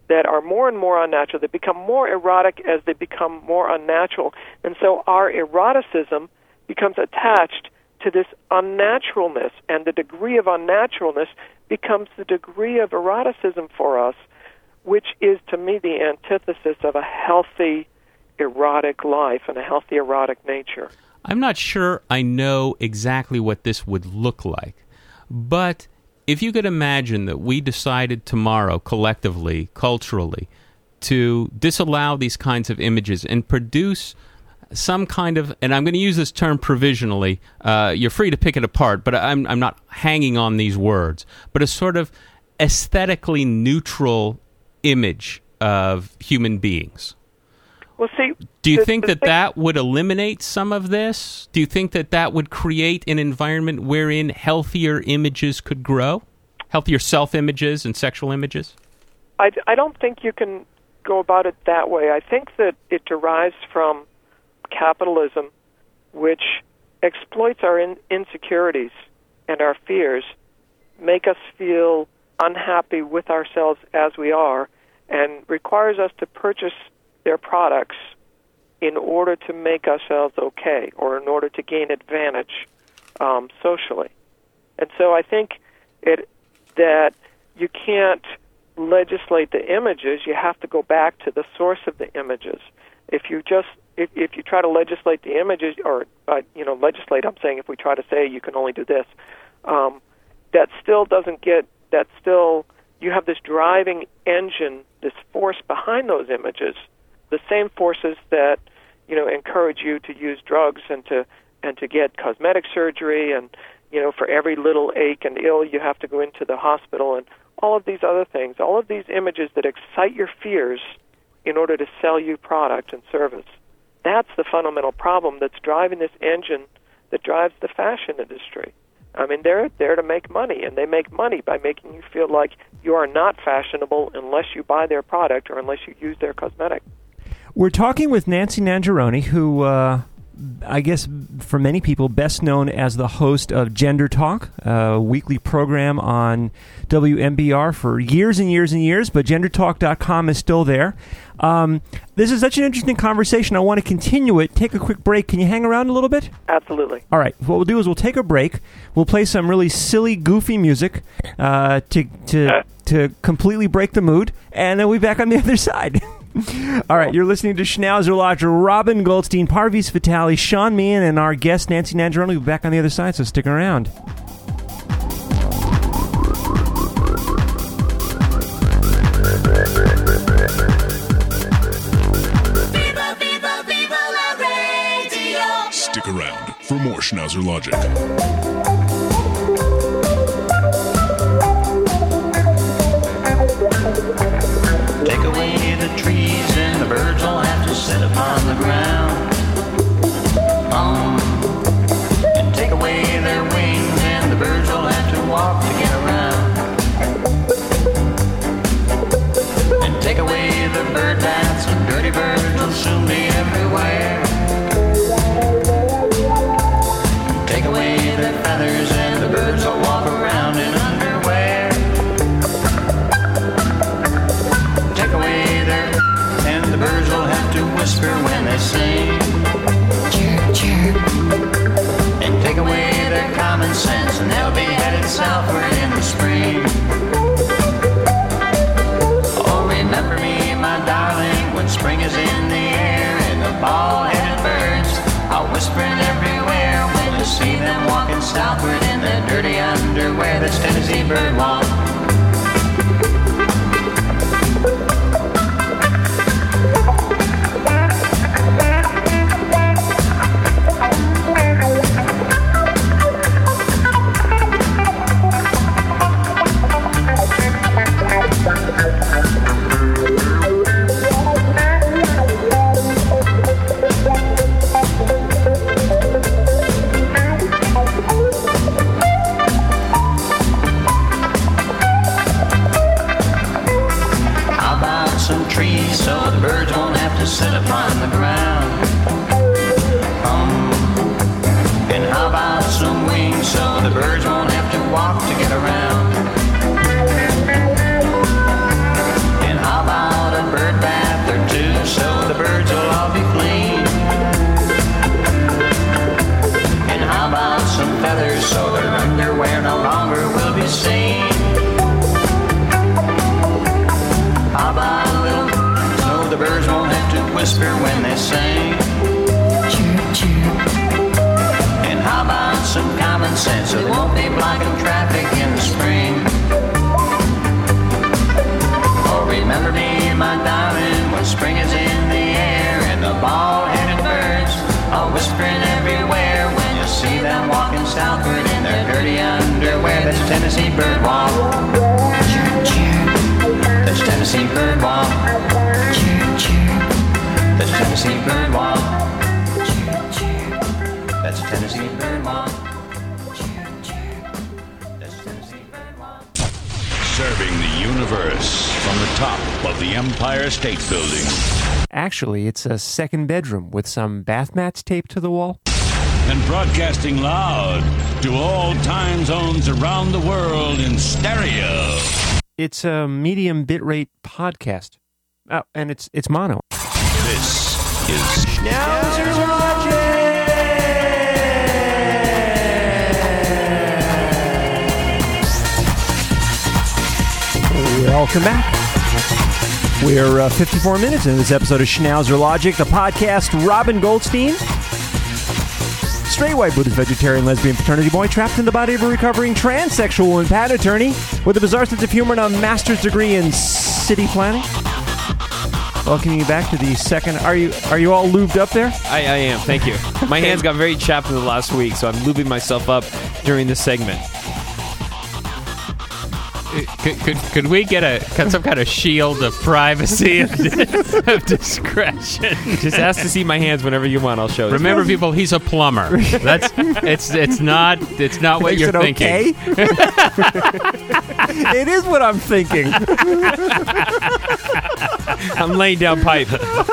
that are more and more unnatural. They become more erotic as they become more unnatural. And so our eroticism becomes attached to this unnaturalness, and the degree of unnaturalness becomes the degree of eroticism for us, which is, to me, the antithesis of a healthy erotic life and a healthy erotic nature. I'm not sure I know exactly what this would look like, but if you could imagine that we decided tomorrow, collectively, culturally, to disallow these kinds of images and produce some kind of, and I'm going to use this term provisionally, you're free to pick it apart, but I'm not hanging on these words, but a sort of aesthetically neutral image of human beings. Well, see, do you think that would eliminate some of this? Do you think that would create an environment wherein healthier images could grow? Healthier self-images and sexual images? I don't think you can go about it that way. I think that it derives from capitalism, which exploits our insecurities and our fears, make us feel unhappy with ourselves as we are, and requires us to purchase their products in order to make ourselves okay, or in order to gain advantage socially. And so I think that you can't legislate the images. You have to go back to the source of the images. If you try to legislate the images, or legislate, I'm saying if we try to say you can only do this, that still doesn't get. That still, you have this driving engine, this force behind those images, the same forces that encourage you to use drugs and to get cosmetic surgery, and for every little ache and ill you have to go into the hospital, and all of these other things, all of these images that excite your fears in order to sell you product and service. That's the fundamental problem that's driving this engine that drives the fashion industry. I mean, they're there to make money, and they make money by making you feel like you are not fashionable unless you buy their product or unless you use their cosmetic. We're talking with Nancy Nangeroni, who I guess for many people best known as the host of Gender Talk, a weekly program on WMBR for years and years and years, but gendertalk.com is still there. This is such an interesting conversation. I want to continue it. Take a quick break. Can you hang around a little bit? Absolutely. All right. What we'll do is we'll take a break. We'll play some really silly, goofy music to completely break the mood, and then we'll be back on the other side. All right, you're listening to Schnauzer Lodge. Robin Goldstein, Parviz Vitali, Sean Meehan, and our guest, Nancy Nangeroni. We'll be back on the other side, so stick around. Stick around for more Schnauzer Logic. Take away the trees and the birds will have to sit upon the ground. And take away their wings and the birds will have to walk to get around. And take away the bird baths and dirty birds will soon be everywhere. And take away the feathers and the birds will walk around in underwear. Take away their, and the birds will have to whisper when they sing. Chirp, chirp. And take away their common sense and they'll be headed southward in the spring. Oh, remember me, my darling, when spring is in the air and the bald-headed birds are whispering everywhere when you see them walking southward in the dirty underwear that's Tennessee Birdwalk. So the birds won't have to sit upon the ground. And how about some wings so the birds won't have to walk to get around? And how about no longer will be seen. How about a little so the birds won't have to whisper when they sing? Chirp, chirp. And how about some common sense so they won't be blocking traffic in the spring? Oh, remember me, my darling, when spring is in the air and the bald-headed birds are whispering everywhere when you see them walking southward in their dirty underwear. That's Tennessee bird walk. Chirp, chirp. That's Tennessee bird walk. Chirp, chirp. That's Tennessee bird walk. Chirp, chirp. That's Tennessee bird walk. Chirp, chirp. That's Tennessee bird walk. Serving the universe from the top of the Empire State Building. Actually, it's a second bedroom with some bath mats taped to the wall. And broadcasting loud to all time zones around the world in stereo. It's a medium bitrate podcast. Oh, and it's mono. This is Schnauzer Logic! Welcome back. We're 54 minutes into this episode of Schnauzer Logic, the podcast. Robin Goldstein, straight white Buddhist vegetarian lesbian fraternity boy trapped in the body of a recovering transsexual woman patent attorney with a bizarre sense of humor and a master's degree in city planning. Welcoming you back to the second. Are you all lubed up there? I am. Thank you. My hands got very chapped in the last week, so I'm lubing myself up during this segment. Could we get some kind of shield of privacy of discretion? Just ask to see my hands whenever you want. I'll show you. Remember, people, he's a plumber. That's it's not what you're thinking. Okay? It is what I'm thinking. I'm laying down pipe.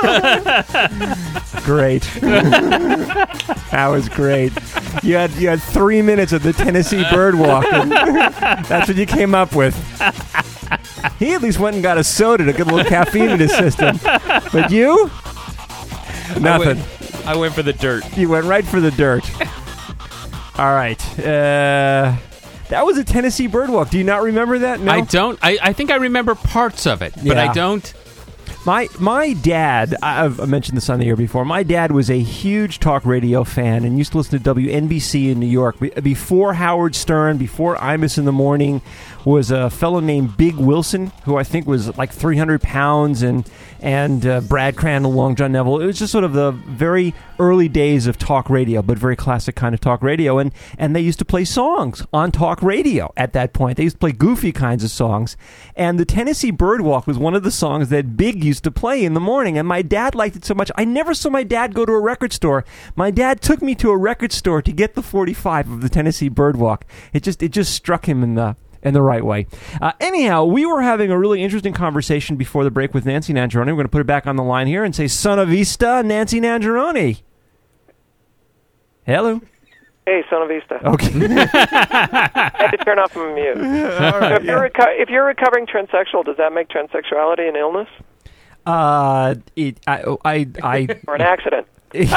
Great. That was great. You had 3 minutes of the Tennessee bird walking. That's what you came up with. He at least went and got a soda to get a little caffeine in his system. But you? Nothing. I went for the dirt. You went right for the dirt. All right. That was a Tennessee bird walk. Do you not remember that? No? I don't. I think I remember parts of it, but I don't. My dad, I've mentioned this on the air before, my dad was a huge talk radio fan and used to listen to WNBC in New York. Before Howard Stern, before Imus in the Morning, was a fellow named Big Wilson, who I think was like 300 pounds, and Brad Crandall, Long John Neville. It was just sort of the very early days of talk radio, but very classic kind of talk radio. And they used to play songs on talk radio at that point. They used to play goofy kinds of songs. And the Tennessee Bird Walk was one of the songs that Big used to play in the morning. And my dad liked it so much. I never saw my dad go to a record store. My dad took me to a record store to get the 45 of the Tennessee Bird Walk. It just struck him in the right way. Anyhow, we were having a really interesting conversation before the break with Nancy Nangeroni. We're going to put her back on the line here and say, Sona Vista, Nancy Nangeroni. Hello. Hey, Sona Vista. Okay. I had to turn off my mute. All right, if you're a recovering transsexual, does that make transsexuality an illness? Or an accident?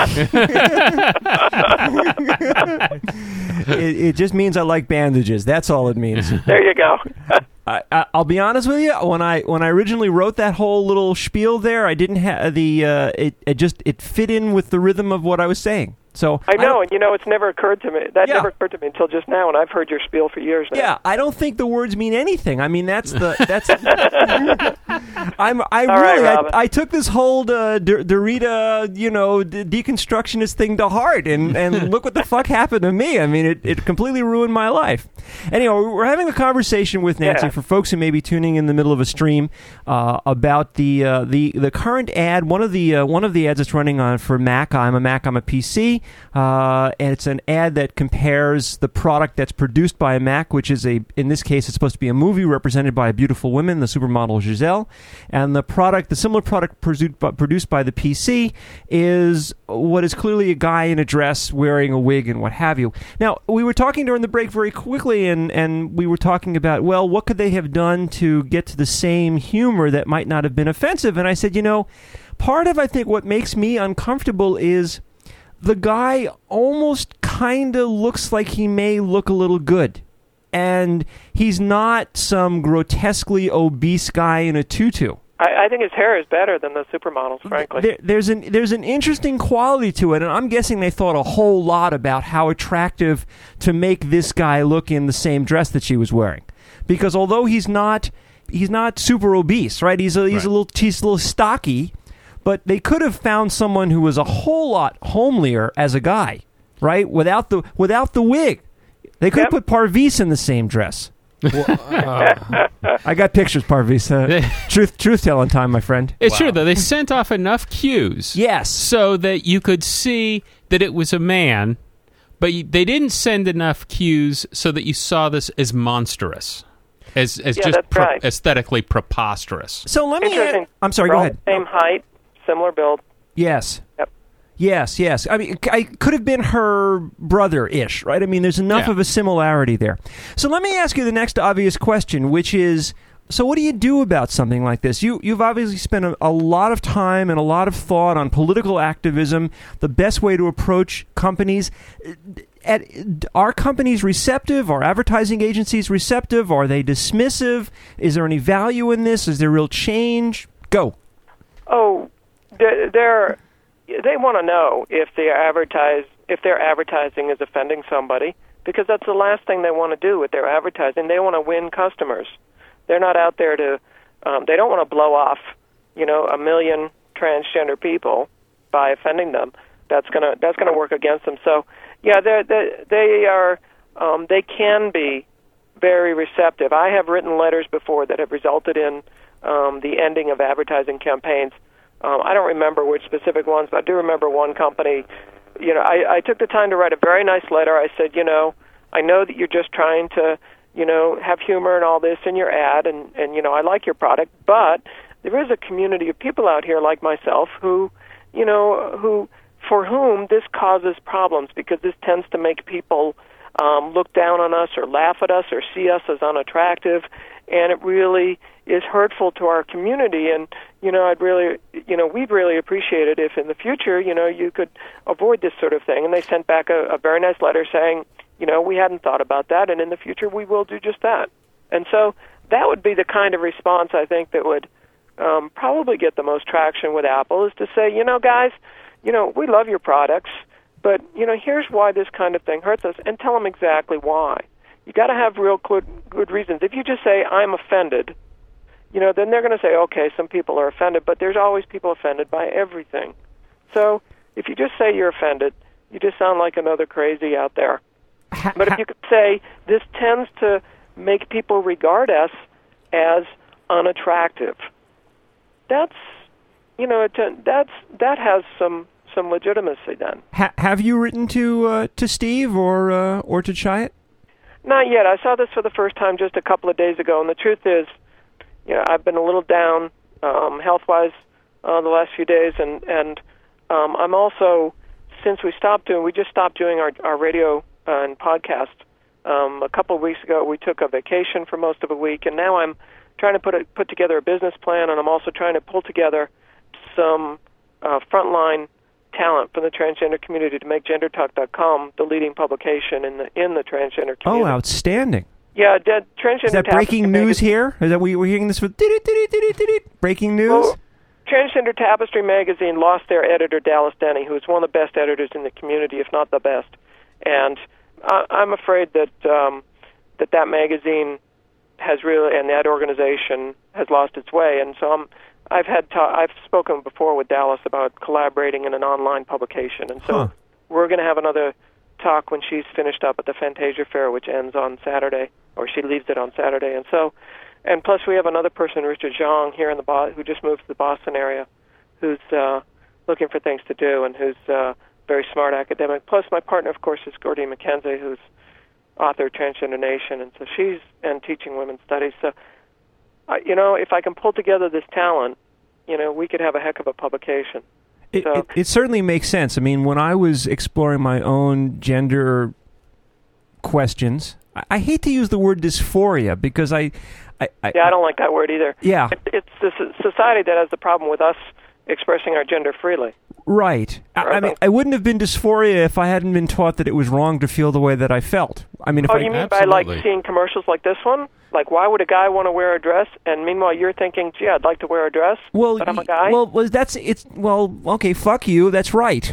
It just means I like bandages. That's all it means. There you go. I'll be honest with you. When I originally wrote that whole little spiel there, I didn't have the it fit in with the rhythm of what I was saying. So I know, and it's never occurred to me. That never occurred to me until just now, and I've heard your spiel for years now. Yeah, I don't think the words mean anything. I mean, that's. I took this whole Derrida, deconstructionist thing to heart, and look what the fuck happened to me. I mean, it completely ruined my life. Anyway, we're having a conversation with Nancy for folks who may be tuning in the middle of a stream about the current ad. One of the ads that's running on for Mac. I'm a PC. And it's an ad that compares the product that's produced by a Mac, which is in this case, it's supposed to be a movie represented by a beautiful woman, the supermodel Giselle, and the similar product produced by the PC is what is clearly a guy in a dress wearing a wig and what have you. Now, we were talking during the break very quickly, and we were talking about, well, what could they have done to get to the same humor that might not have been offensive? And I said, part of, I think, what makes me uncomfortable is the guy almost kind of looks like he may look a little good. and he's not some grotesquely obese guy in a tutu. I think his hair is better than the supermodels, frankly. There's an interesting quality to it, and I'm guessing they thought a whole lot about how attractive to make this guy look in the same dress that she was wearing. Because although he's not super obese, right? He's a little stocky, but they could have found someone who was a whole lot homelier as a guy, right? Without the wig. They could have put Parvis in the same dress. I got pictures, Parvis. Truth telling time, my friend. It's true, though. They sent off enough cues. Yes. So that you could see that it was a man, but they didn't send enough cues so that you saw this as monstrous, as just aesthetically preposterous. So let me... I'm sorry, go ahead. Same height, similar build. Yes. Yep. Yes. I mean, I could have been her brother-ish, right? I mean, there's enough of a similarity there. So let me ask you the next obvious question, which is, so what do you do about something like this? You've obviously spent a lot of time and a lot of thought on political activism, the best way to approach companies. Are companies receptive? Are advertising agencies receptive? Are they dismissive? Is there any value in this? Is there real change? Go. Oh, they want to know if their advertising is offending somebody, because that's the last thing they want to do with their advertising. They want to win customers. They're not out there to. They don't want to blow off, 1 million transgender people by offending them. That's gonna work against them. So, yeah, they are. They can be very receptive. I have written letters before that have resulted in the ending of advertising campaigns. I don't remember which specific ones, but I do remember one company. I took the time to write a very nice letter. I said, I know that you're just trying to, have humor and all this in your ad, and I like your product, but there is a community of people out here like myself who, for whom this causes problems, because this tends to make people look down on us or laugh at us or see us as unattractive, and it really is hurtful to our community. And I'd really, we'd really appreciate it if in the future, you could avoid this sort of thing. And they sent back a very nice letter saying, we hadn't thought about that, and in the future we will do just that. And so that would be the kind of response I think that would probably get the most traction with Apple, is to say, guys, we love your products, but here's why this kind of thing hurts us, and tell them exactly why. You got to have real good reasons. If you just say I'm offended, then they're going to say, okay, some people are offended, but there's always people offended by everything. So if you just say you're offended, you just sound like another crazy out there. But if you could say this tends to make people regard us as unattractive, that has some legitimacy then. Have you written to Steve or to Chiat? Not yet. I saw this for the first time just a couple of days ago, and the truth is, I've been a little down health-wise the last few days, and I'm also, since we just stopped doing our radio and podcast. A couple of weeks ago, we took a vacation for most of a week, and now I'm trying to put together a business plan, and I'm also trying to pull together some frontline talent from the transgender community to make GenderTalk.com the leading publication in the transgender community. Oh, outstanding! Yeah, transgender. Is that breaking news here? Is that we're hearing this for breaking news? Well, Transgender Tapestry magazine lost their editor, Dallas Denny, who is one of the best editors in the community, if not the best. And I'm afraid that that magazine has really, and that organization has lost its way. And so I've spoken before with Dallas about collaborating in an online publication. And so we're going to have another talk when she's finished up at the Fantasia Fair, which ends on Saturday, or she leaves it on Saturday. And so, and plus we have another person, Richard Zhang, here in who just moved to the Boston area, who's looking for things to do, and who's very smart academic. Plus my partner, of course, is Gordine McKenzie, who's author of Transgender Nation, and so she's teaching women's studies. So, if I can pull together this talent, we could have a heck of a publication. It certainly makes sense. I mean, when I was exploring my own gender questions, I hate to use the word dysphoria because I don't like that word either. Yeah. It's the society that has the problem with us expressing our gender freely. Right. I mean, I wouldn't have been dysphoria if I hadn't been taught that it was wrong to feel the way that I felt. I mean, if you mean by like seeing commercials like this one? Like, why would a guy want to wear a dress? And meanwhile, you're thinking, gee, I'd like to wear a dress, but I'm a guy? Okay, fuck you, that's right.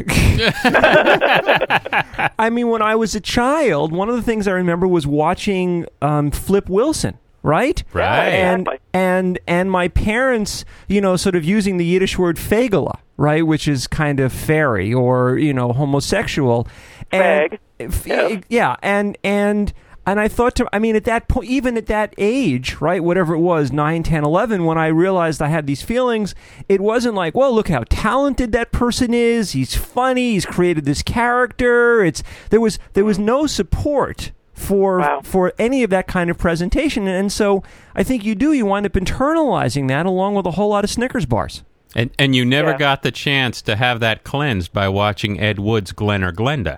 I mean, when I was a child, one of the things I remember was watching Flip Wilson. Right? Right. And my parents, sort of using the Yiddish word fegela, right, which is kind of fairy or, homosexual. Fag. Yeah, and I thought at that point, even at that age, right, whatever it was, 9, 10, 11, when I realized I had these feelings, it wasn't like, well, look how talented that person is. He's funny. He's created this character. There was no support for any of that kind of presentation. And so I think you wind up internalizing that along with a whole lot of Snickers bars. And you never got the chance to have that cleansed by watching Ed Wood's Glen or Glenda.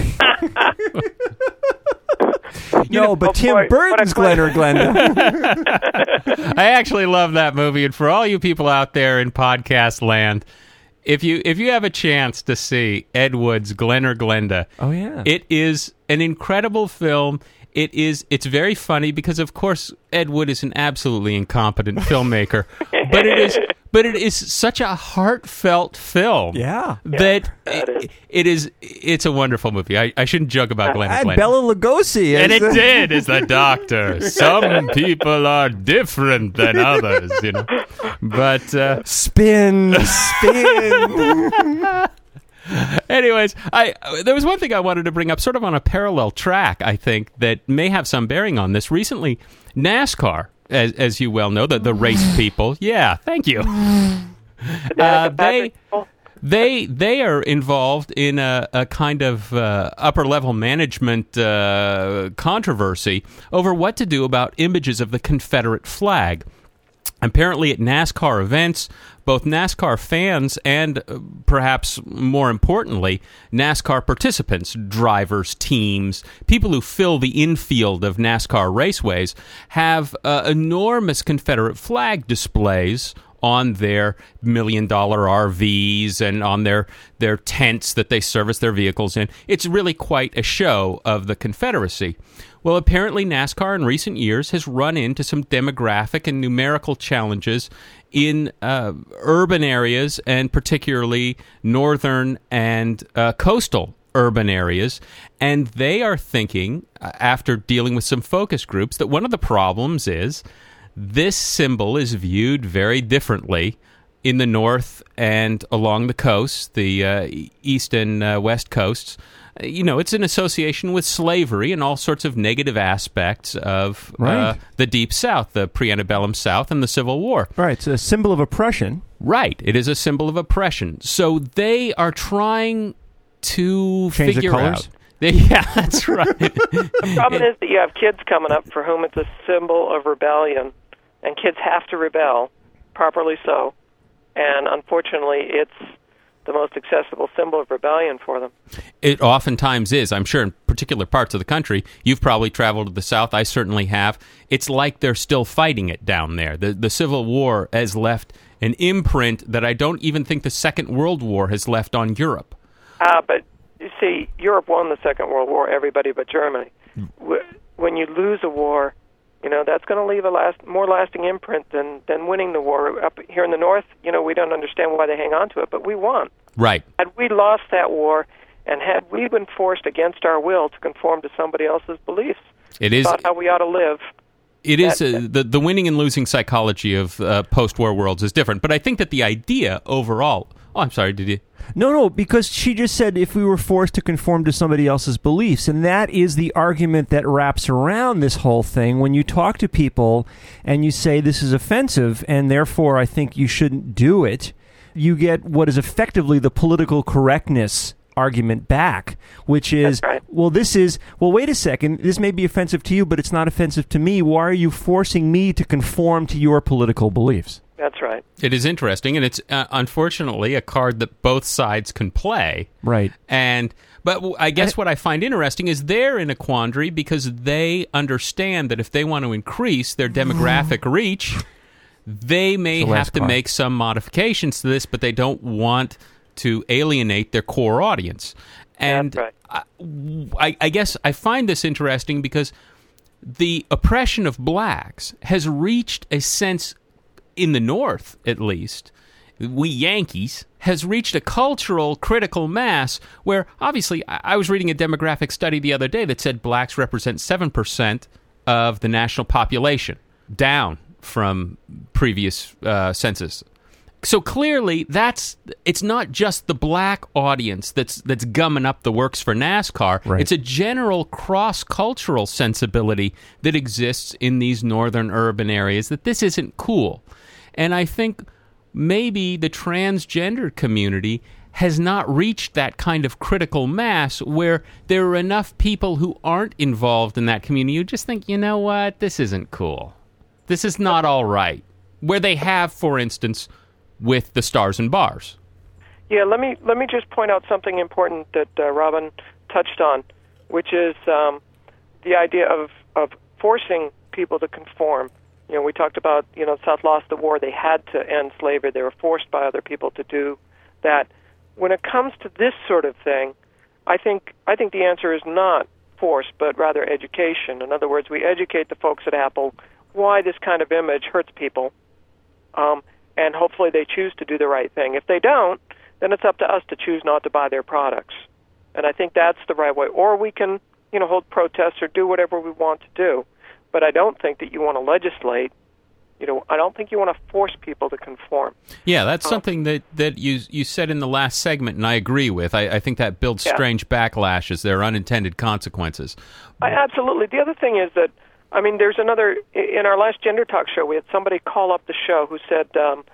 But Tim Burton's Glen or Glenda. I actually love that movie. And for all you people out there in podcast land, if you have a chance to see Ed Wood's Glen or Glenda, it is an incredible film. It's very funny because, of course, Ed Wood is an absolutely incompetent filmmaker, but it is such a heartfelt film. That it's a wonderful movie. I shouldn't joke about Glen and Glenda. Bela Lugosi, and it did as the doctor. Some people are different than others, But spin. Anyways, there was one thing I wanted to bring up, sort of on a parallel track, I think, that may have some bearing on this. Recently, NASCAR, as you well know, the race people. Yeah, thank you. They are involved in a kind of upper-level management controversy over what to do about images of the Confederate flag. Apparently at NASCAR events, both NASCAR fans and, perhaps more importantly, NASCAR participants, drivers, teams, people who fill the infield of NASCAR raceways, have enormous Confederate flag displays on their $1 million RVs and on their tents that they service their vehicles in. It's really quite a show of the Confederacy. Well, apparently NASCAR in recent years has run into some demographic and numerical challenges in urban areas, and particularly northern and coastal urban areas. And they are thinking, after dealing with some focus groups, that one of the problems is this symbol is viewed very differently in the north and along the coast, the east and west coasts. It's an association with slavery and all sorts of negative aspects of the Deep South, the pre-antebellum South, and the Civil War. Right, it's a symbol of oppression. Right, it is a symbol of oppression. So they are trying to change figure the colors? out. Yeah, that's right. The problem is that you have kids coming up for whom it's a symbol of rebellion, and kids have to rebel, properly so. And unfortunately, it's the most accessible symbol of rebellion for them. It oftentimes is. I'm sure in particular parts of the country, you've probably traveled to the South. I certainly have. It's like they're still fighting it down there. The Civil War has left an imprint that I don't even think the Second World War has left on Europe. But you see, Europe won the Second World War, everybody but Germany. When you lose a war, that's going to leave a more lasting imprint than winning the war. Up here in the North, we don't understand why they hang on to it, but we won. Right. Had we lost that war, and had we been forced against our will to conform to somebody else's beliefs about how we ought to live. It is the winning and losing psychology of post-war worlds is different, but I think that the idea overall. Oh, I'm sorry. Did you? No, because she just said if we were forced to conform to somebody else's beliefs, and that is the argument that wraps around this whole thing. When you talk to people and you say this is offensive and therefore I think you shouldn't do it, you get what is effectively the political correctness argument back, which is, wait a second, this may be offensive to you, but it's not offensive to me. Why are you forcing me to conform to your political beliefs? That's right. It is interesting, and it's unfortunately a card that both sides can play. Right. But I guess what I find interesting is they're in a quandary because they understand that if they want to increase their demographic reach, they may have to make some modifications to this, but they don't want to alienate their core audience. And That's right. I guess I find this interesting because the oppression of blacks has reached a sense, in the North at least, we Yankees, has reached a cultural critical mass where, obviously, I was reading a demographic study the other day that said blacks represent 7% of the national population, down from previous census. So clearly, it's not just the black audience that's gumming up the works for NASCAR. Right. It's a general cross-cultural sensibility that exists in these northern urban areas that this isn't cool. And I think maybe the transgender community has not reached that kind of critical mass where there are enough people who aren't involved in that community who just think, you know what, this isn't cool. This is not all right. Where they have, for instance, with the Stars and Bars. Yeah, let me just point out something important that Robin touched on, which is the idea of forcing people to conform. You know, we talked about, the South lost the war. They had to end slavery. They were forced by other people to do that. When it comes to this sort of thing, I think the answer is not force, but rather education. In other words, we educate the folks at Apple why this kind of image hurts people, and hopefully they choose to do the right thing. If they don't, then it's up to us to choose not to buy their products. And I think that's the right way. Or we can, hold protests or do whatever we want to do. But I don't think that you want to legislate. I don't think you want to force people to conform. Yeah, that's something that you said in the last segment, and I agree with. I think that builds strange backlashes. There are unintended consequences. Absolutely. The other thing is that, there's another, in our last Gender Talk show, we had somebody call up the show who said,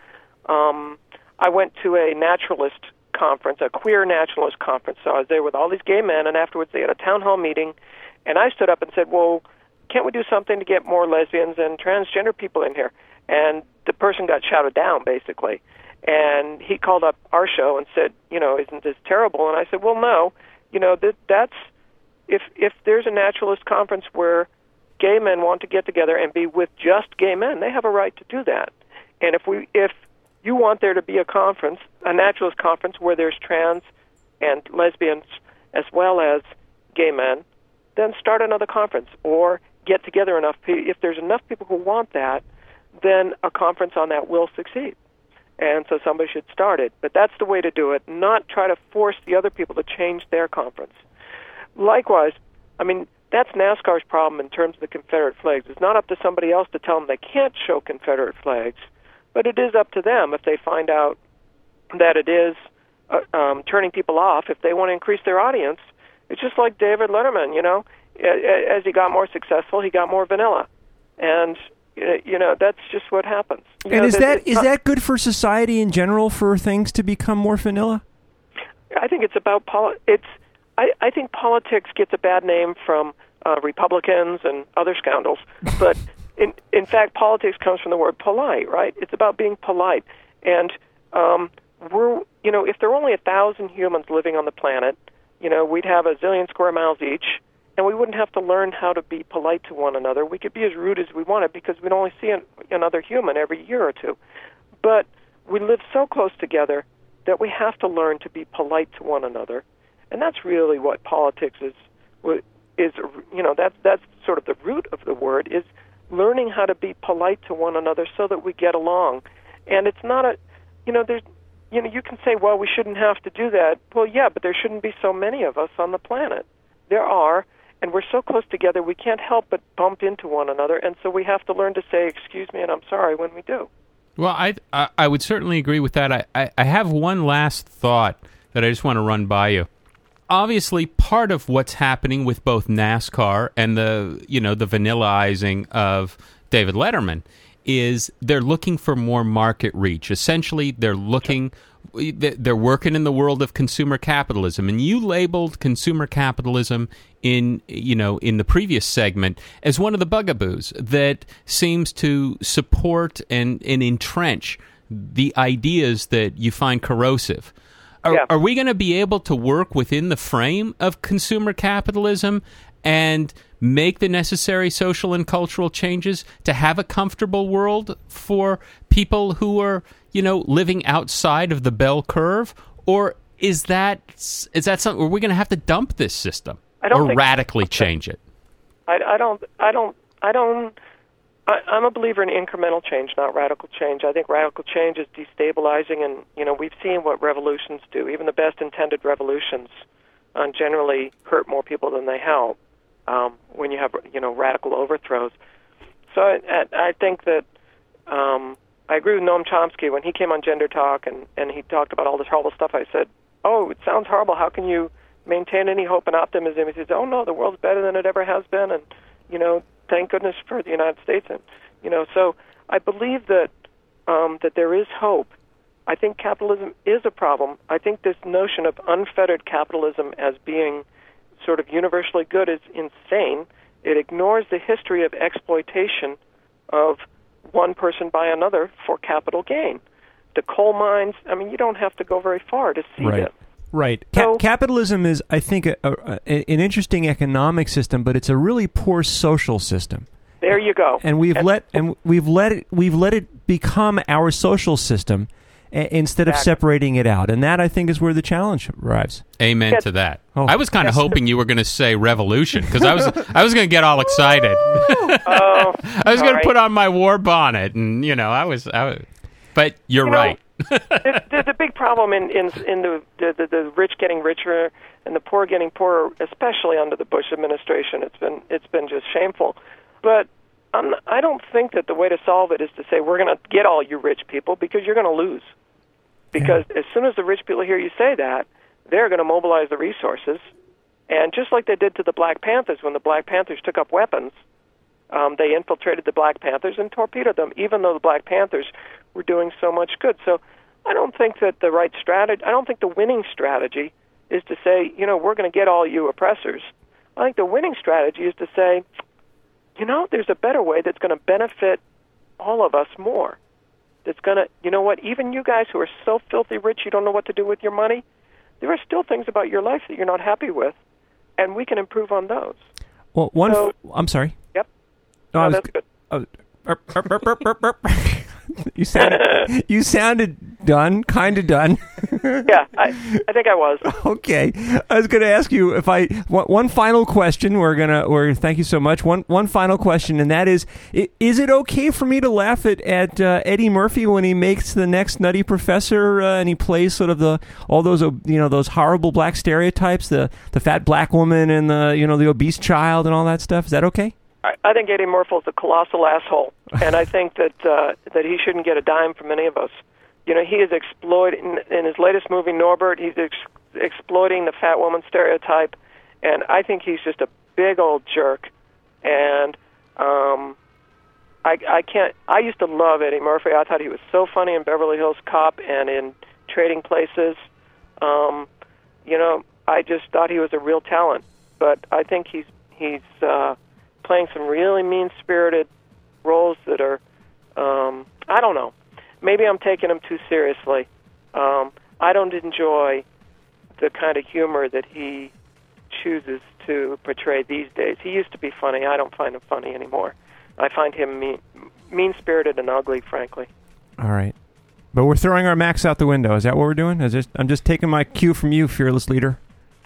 I went to a naturalist conference, a queer naturalist conference. So I was there with all these gay men, and afterwards they had a town hall meeting, and I stood up and said, well, can't we do something to get more lesbians and transgender people in here? And the person got shouted down, basically. And he called up our show and said, isn't this terrible? And I said, well, no. That's if there's a naturalist conference where gay men want to get together and be with just gay men, they have a right to do that. And if you want there to be a conference, a naturalist conference where there's trans and lesbians as well as gay men, then start another conference or get together enough. If there's enough people who want that, then a conference on that will succeed. And so somebody should start it. But that's the way to do it, not try to force the other people to change their conference. Likewise, that's NASCAR's problem in terms of the Confederate flags. It's not up to somebody else to tell them they can't show Confederate flags, but it is up to them if they find out that it is turning people off. If they want to increase their audience, it's just like David Letterman, as he got more successful, he got more vanilla. And, that's just what happens. And is that good for society in general, for things to become more vanilla? I think it's about I think politics gets a bad name from Republicans and other scoundrels, but in fact, politics comes from the word polite, right? It's about being polite. And if there were only 1,000 humans living on the planet, we'd have a zillion square miles each, and we wouldn't have to learn how to be polite to one another. We could be as rude as we wanted because we'd only see another human every year or two. But we live so close together that we have to learn to be polite to one another. And that's really what politics is that's sort of the root of the word, is learning how to be polite to one another so that we get along. And it's not you can say, well, we shouldn't have to do that. Well, yeah, but there shouldn't be so many of us on the planet. There are, and we're so close together, we can't help but bump into one another, and so we have to learn to say, excuse me and I'm sorry when we do. Well, I would certainly agree with that. I have one last thought that I just want to run by you. Obviously, part of what's happening with both NASCAR and the vanillaizing of David Letterman is they're looking for more market reach. Essentially, they're working in the world of consumer capitalism, and you labeled consumer capitalism in the previous segment as one of the bugaboos that seems to support and entrench the ideas that you find corrosive. Are we going to be able to work within the frame of consumer capitalism and make the necessary social and cultural changes to have a comfortable world for people who are, living outside of the bell curve? Or is that something? Are we going to have to dump this system or radically change it? I'm a believer in incremental change, not radical change. I think radical change is destabilizing, and we've seen what revolutions do. Even the best intended revolutions generally hurt more people than they help when you have radical overthrows. So I think that I agree with Noam Chomsky when he came on Gender Talk and he talked about all this horrible stuff. I said, "Oh, it sounds horrible. How can you maintain any hope and optimism?" He says, "Oh no, the world's better than it ever has been, and thank goodness for the United States." And so I believe that that there is hope. I think capitalism is a problem. I think this notion of unfettered capitalism as being sort of universally good is insane. It ignores the history of exploitation of one person by another for capital gain. The coal mines, you don't have to go very far to see this. Right. Capitalism is, I think, an interesting economic system, but it's a really poor social system. There you go. And we've let it become our social system instead of separating it out. And that, I think, is where the challenge arrives. Amen to that. Oh. I was kind of hoping you were going to say revolution, because I was going to get all excited. I was going to put on my war bonnet, and I was. But you're right. There's a big problem in the rich getting richer and the poor getting poorer, especially under the Bush administration. It's been just shameful. But I don't think that the way to solve it is to say we're going to get all you rich people, because you're going to lose. Because as soon as the rich people hear you say that, they're going to mobilize the resources. And just like they did to the Black Panthers when the Black Panthers took up weapons, they infiltrated the Black Panthers and torpedoed them, even though the Black Panthers were doing so much good. So I don't think that the right strategy, I don't think the winning strategy is to say, we're going to get all you oppressors. I think the winning strategy is to say, there's a better way that's going to benefit all of us more. That's going to, even you guys who are so filthy rich you don't know what to do with your money, there are still things about your life that you're not happy with, and we can improve on those. Well, I'm sorry. Yep. No, that's good. You sounded done, kind of done. Yeah, I think I was. Okay, I was going to ask you one final question. Thank you so much. One final question, and that is it okay for me to laugh at Eddie Murphy when he makes the next Nutty Professor and he plays sort of all those those horrible black stereotypes, the fat black woman and the obese child and all that stuff? Is that okay? I think Eddie Murphy is a colossal asshole, and I think that he shouldn't get a dime from any of us. He is exploiting, in his latest movie, Norbert, he's exploiting the fat woman stereotype, and I think he's just a big old jerk. And I used to love Eddie Murphy. I thought he was so funny in Beverly Hills Cop and in Trading Places. I just thought he was a real talent, but I think he's playing some really mean-spirited roles that are, I don't know. Maybe I'm taking him too seriously. I don't enjoy the kind of humor that he chooses to portray these days. He used to be funny. I don't find him funny anymore. I find him mean-spirited and ugly, frankly. All right. But we're throwing our Macs out the window. Is that what we're doing? I'm just taking my cue from you, fearless leader.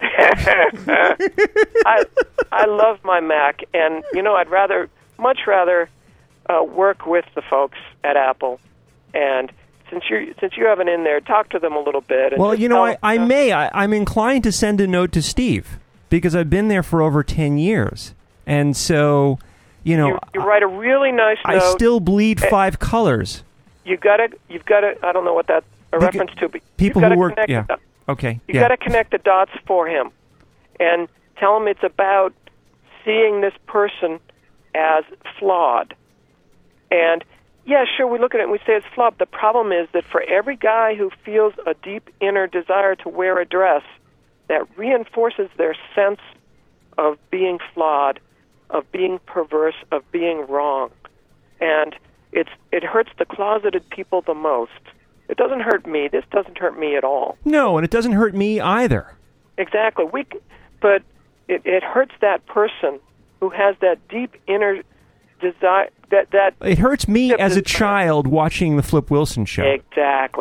I love my Mac, and I'd much rather work with the folks at Apple. And since you have it in there, talk to them a little bit. And well, I'm inclined to send a note to Steve because I've been there for over 10 years, and so you write a really nice note. I still bleed 5 colors. You've got to. I don't know what that's a reference to, but people who work. Yeah. Okay. You got to connect the dots for him, and tell him it's about seeing this person as flawed. And yeah, sure, we look at it and we say it's flawed. The problem is that for every guy who feels a deep inner desire to wear a dress, that reinforces their sense of being flawed, of being perverse, of being wrong. And it hurts the closeted people the most. It doesn't hurt me. This doesn't hurt me at all. No, and it doesn't hurt me either. Exactly. But it hurts that person who has that deep inner desire. That it hurts me as a child watching the Flip Wilson show. Exactly.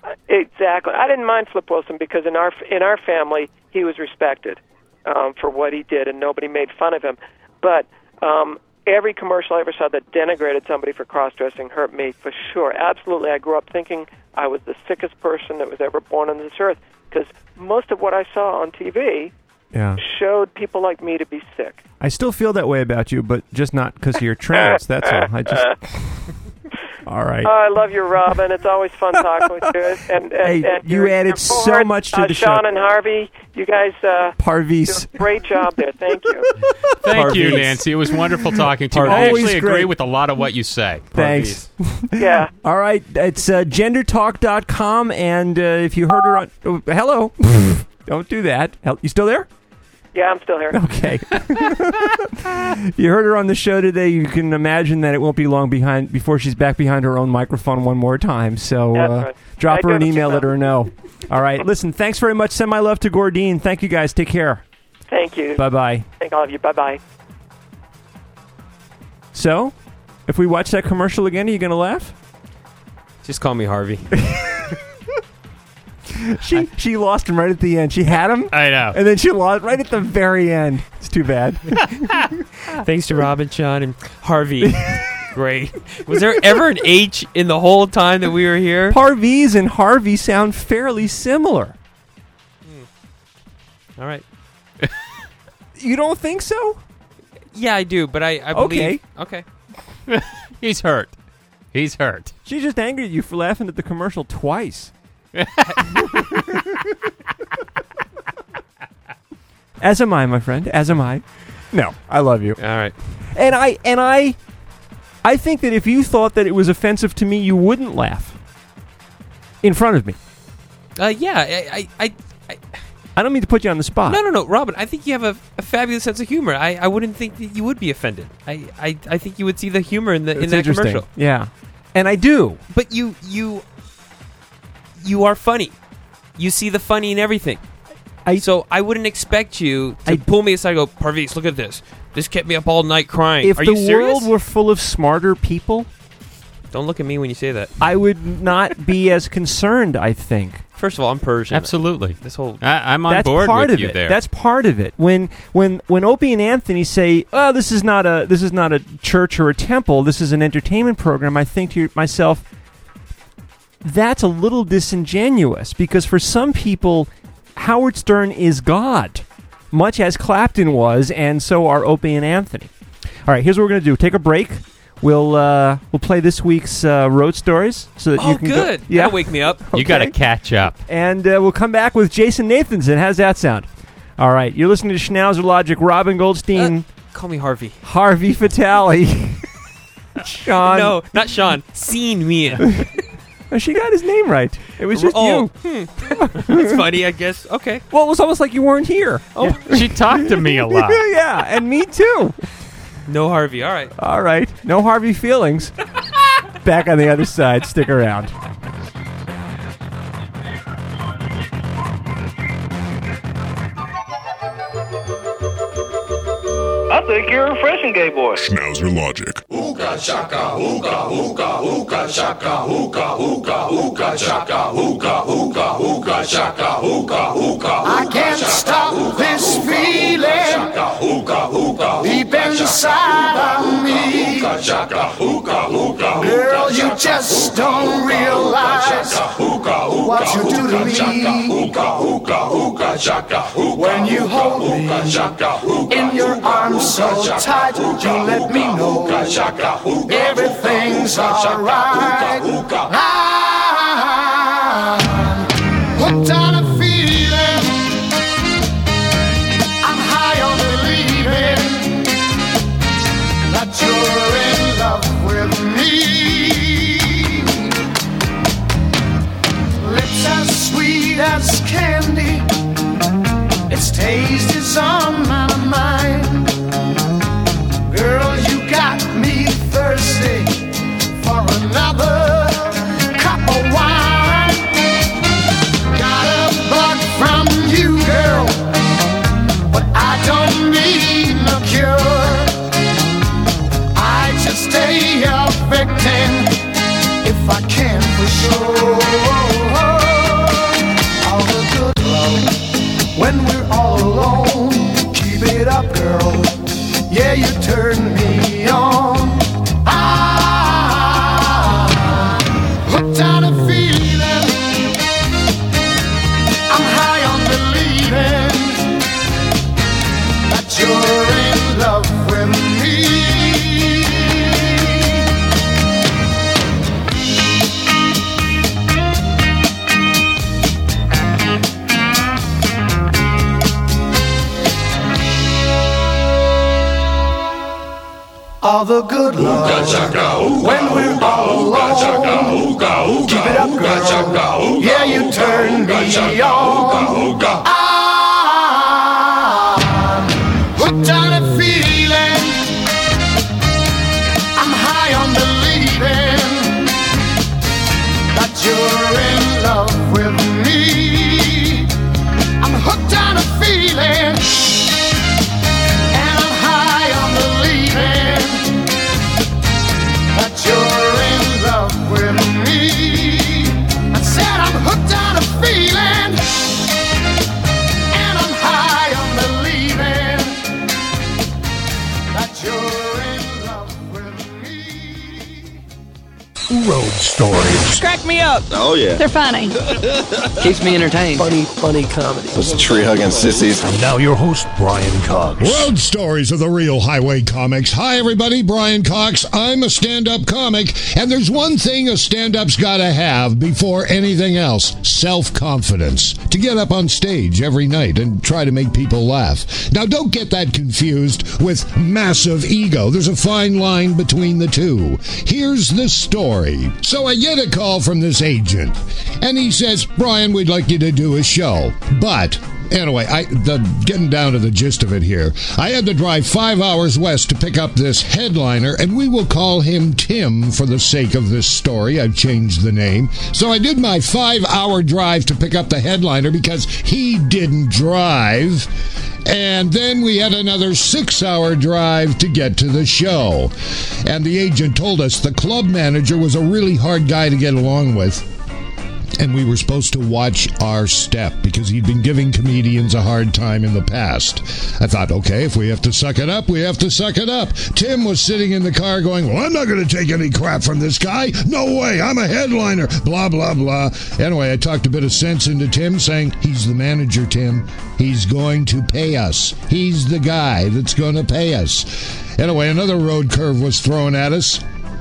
Exactly. I didn't mind Flip Wilson because in our family he was respected for what he did, and nobody made fun of him. But every commercial I ever saw that denigrated somebody for cross-dressing hurt me for sure. Absolutely. I grew up thinking I was the sickest person that was ever born on this earth because most of what I saw on TV showed people like me to be sick. I still feel that way about you, but just not because you're trans. That's all. I just. All right. I love you, Robin. It's always fun talking with you. And you added so much to the show. Sean and Harvey, you guys Parvis. do a great job there. Thank you. Thank you, Nancy. It was wonderful talking to you. I Always actually agree great. with a lot of what you say. Thanks. Yeah. All right. It's gendertalk.com, and if you heard her on... hello. Don't do that. You still there? Yeah, I'm still here. Okay. You heard her on the show today. You can imagine that it won't be long before she's back behind her own microphone one more time. So right. drop her an email, let her know. All right. Listen, thanks very much. Send my love to Gordine. Thank you, guys. Take care. Thank you. Bye-bye. Thank all of you. Bye-bye. So, if we watch that commercial again, are you going to laugh? Just call me Harvey. She lost him right at the end. She had him. I know. And then she lost right at the very end. It's too bad. Thanks to Robin, Sean, and Harvey. Great. Was there ever an H in the whole time that we were here? Parviz and Harvey sound fairly similar. All right. You don't think so? Yeah, I do, but I believe... Okay. He's hurt. He's hurt. She's just angry at you for laughing at the commercial twice. As am I, my friend. As am I. No, I love you. All right. And I think that if you thought that it was offensive to me, you wouldn't laugh in front of me. Yeah, I don't mean to put you on the spot. No, Robin. I think you have a fabulous sense of humor. I wouldn't think that you would be offended. I think you would see the humor in that commercial. Yeah, and I do. But you are funny. You see the funny in everything. So I wouldn't expect you to pull me aside and go, Parvis, look at this. This kept me up all night crying. If Are you the serious? world were full of smarter people, don't look at me when you say that. I would not be as concerned, I think. First of all, I'm Persian. Absolutely. This whole I'm on board with you there. That's part of it. When Opie and Anthony say, "Oh, this is not a church or a temple. This is an entertainment program," I think to myself, that's a little disingenuous because for some people, Howard Stern is God, much as Clapton was, and so are Opie and Anthony. All right, here's what we're going to do. Take a break. We'll play this week's road stories so that you can good. go. Yeah, that'll wake me up. You got to catch up. And we'll come back with Jason Nathanson. How's that sound? All right, you're listening to Schnauzer Logic. Robin Goldstein. Call me Harvey. Harvey Fatale. Sean. No, not Sean. Scene Meehan. She got his name right. It was just you. That's funny, I guess. Okay. Well, it was almost like you weren't here. Oh, yeah. She talked to me a lot. Yeah, and me too. No Harvey. All right. All right. No Harvey feelings. Back on the other side. Stick around. I think you're a refreshing gay boy. Schnauzer Logic. Ooga chaka, ooga, ooga, ooga chaka, ooga, ooga, ooga chaka, ooga, ooga, ooga chaka, ooga, ooga. I can't stop this feeling deep inside of me. Girl, you just don't realize what you do to me when you hold me in your arms so tight. You let me know everything's alright. I'm hooked on a feeling. I'm high on believing that you're in love with me. Lips as sweet as candy, its taste is on my mind. Girl, you got me thirsty for another cup of wine. Got a bug from you, girl, but I don't need no cure. I just stay a victim if I can for sure. girl. Yeah, you turn me on. Hooked on a feeling. I'm high on believing that you're in love with me. All the good love when we're all alone. Keep it up, girl. Yeah, you turn me on. I'm hooked on a feeling. I'm high on believing that you're in love with me. I'm hooked on a feeling. You're in love with me. I said I'm hooked on a feeling, and I'm high on believing that you're in love with me. Road stories. Crack me up. Oh, yeah. They're funny. Keeps me entertained. Funny comedy. Those tree-hugging sissies. And now your host, Brian Cox. Road stories of the real highway comics. Hi, everybody. Brian Cox. I'm a stand-up comic, and there's one thing a stand-up's got to have before anything else: self-confidence. To get up on stage every night and try to make people laugh. Now, don't get that confused with massive ego. There's a fine line between the two. Here's the story. So I get a call from this agent, and he says, Brian, we'd like you to do a show. But anyway, getting down to the gist of it here, I had to drive 5 hours west to pick up this headliner, and we will call him Tim for the sake of this story. I've changed the name. So I did my 5-hour drive to pick up the headliner because he didn't drive. And then we had another 6-hour drive to get to the show. And the agent told us the club manager was a really hard guy to get along with. And we were supposed to watch our step because he'd been giving comedians a hard time in the past. I thought, okay, if we have to suck it up, we have to suck it up. Tim was sitting in the car going, well, I'm not going to take any crap from this guy. No way, I'm a headliner, blah, blah, blah. Anyway, I talked a bit of sense into Tim, saying, he's the manager, Tim. He's going to pay us. He's the guy that's going to pay us. Anyway, another road curve was thrown at us.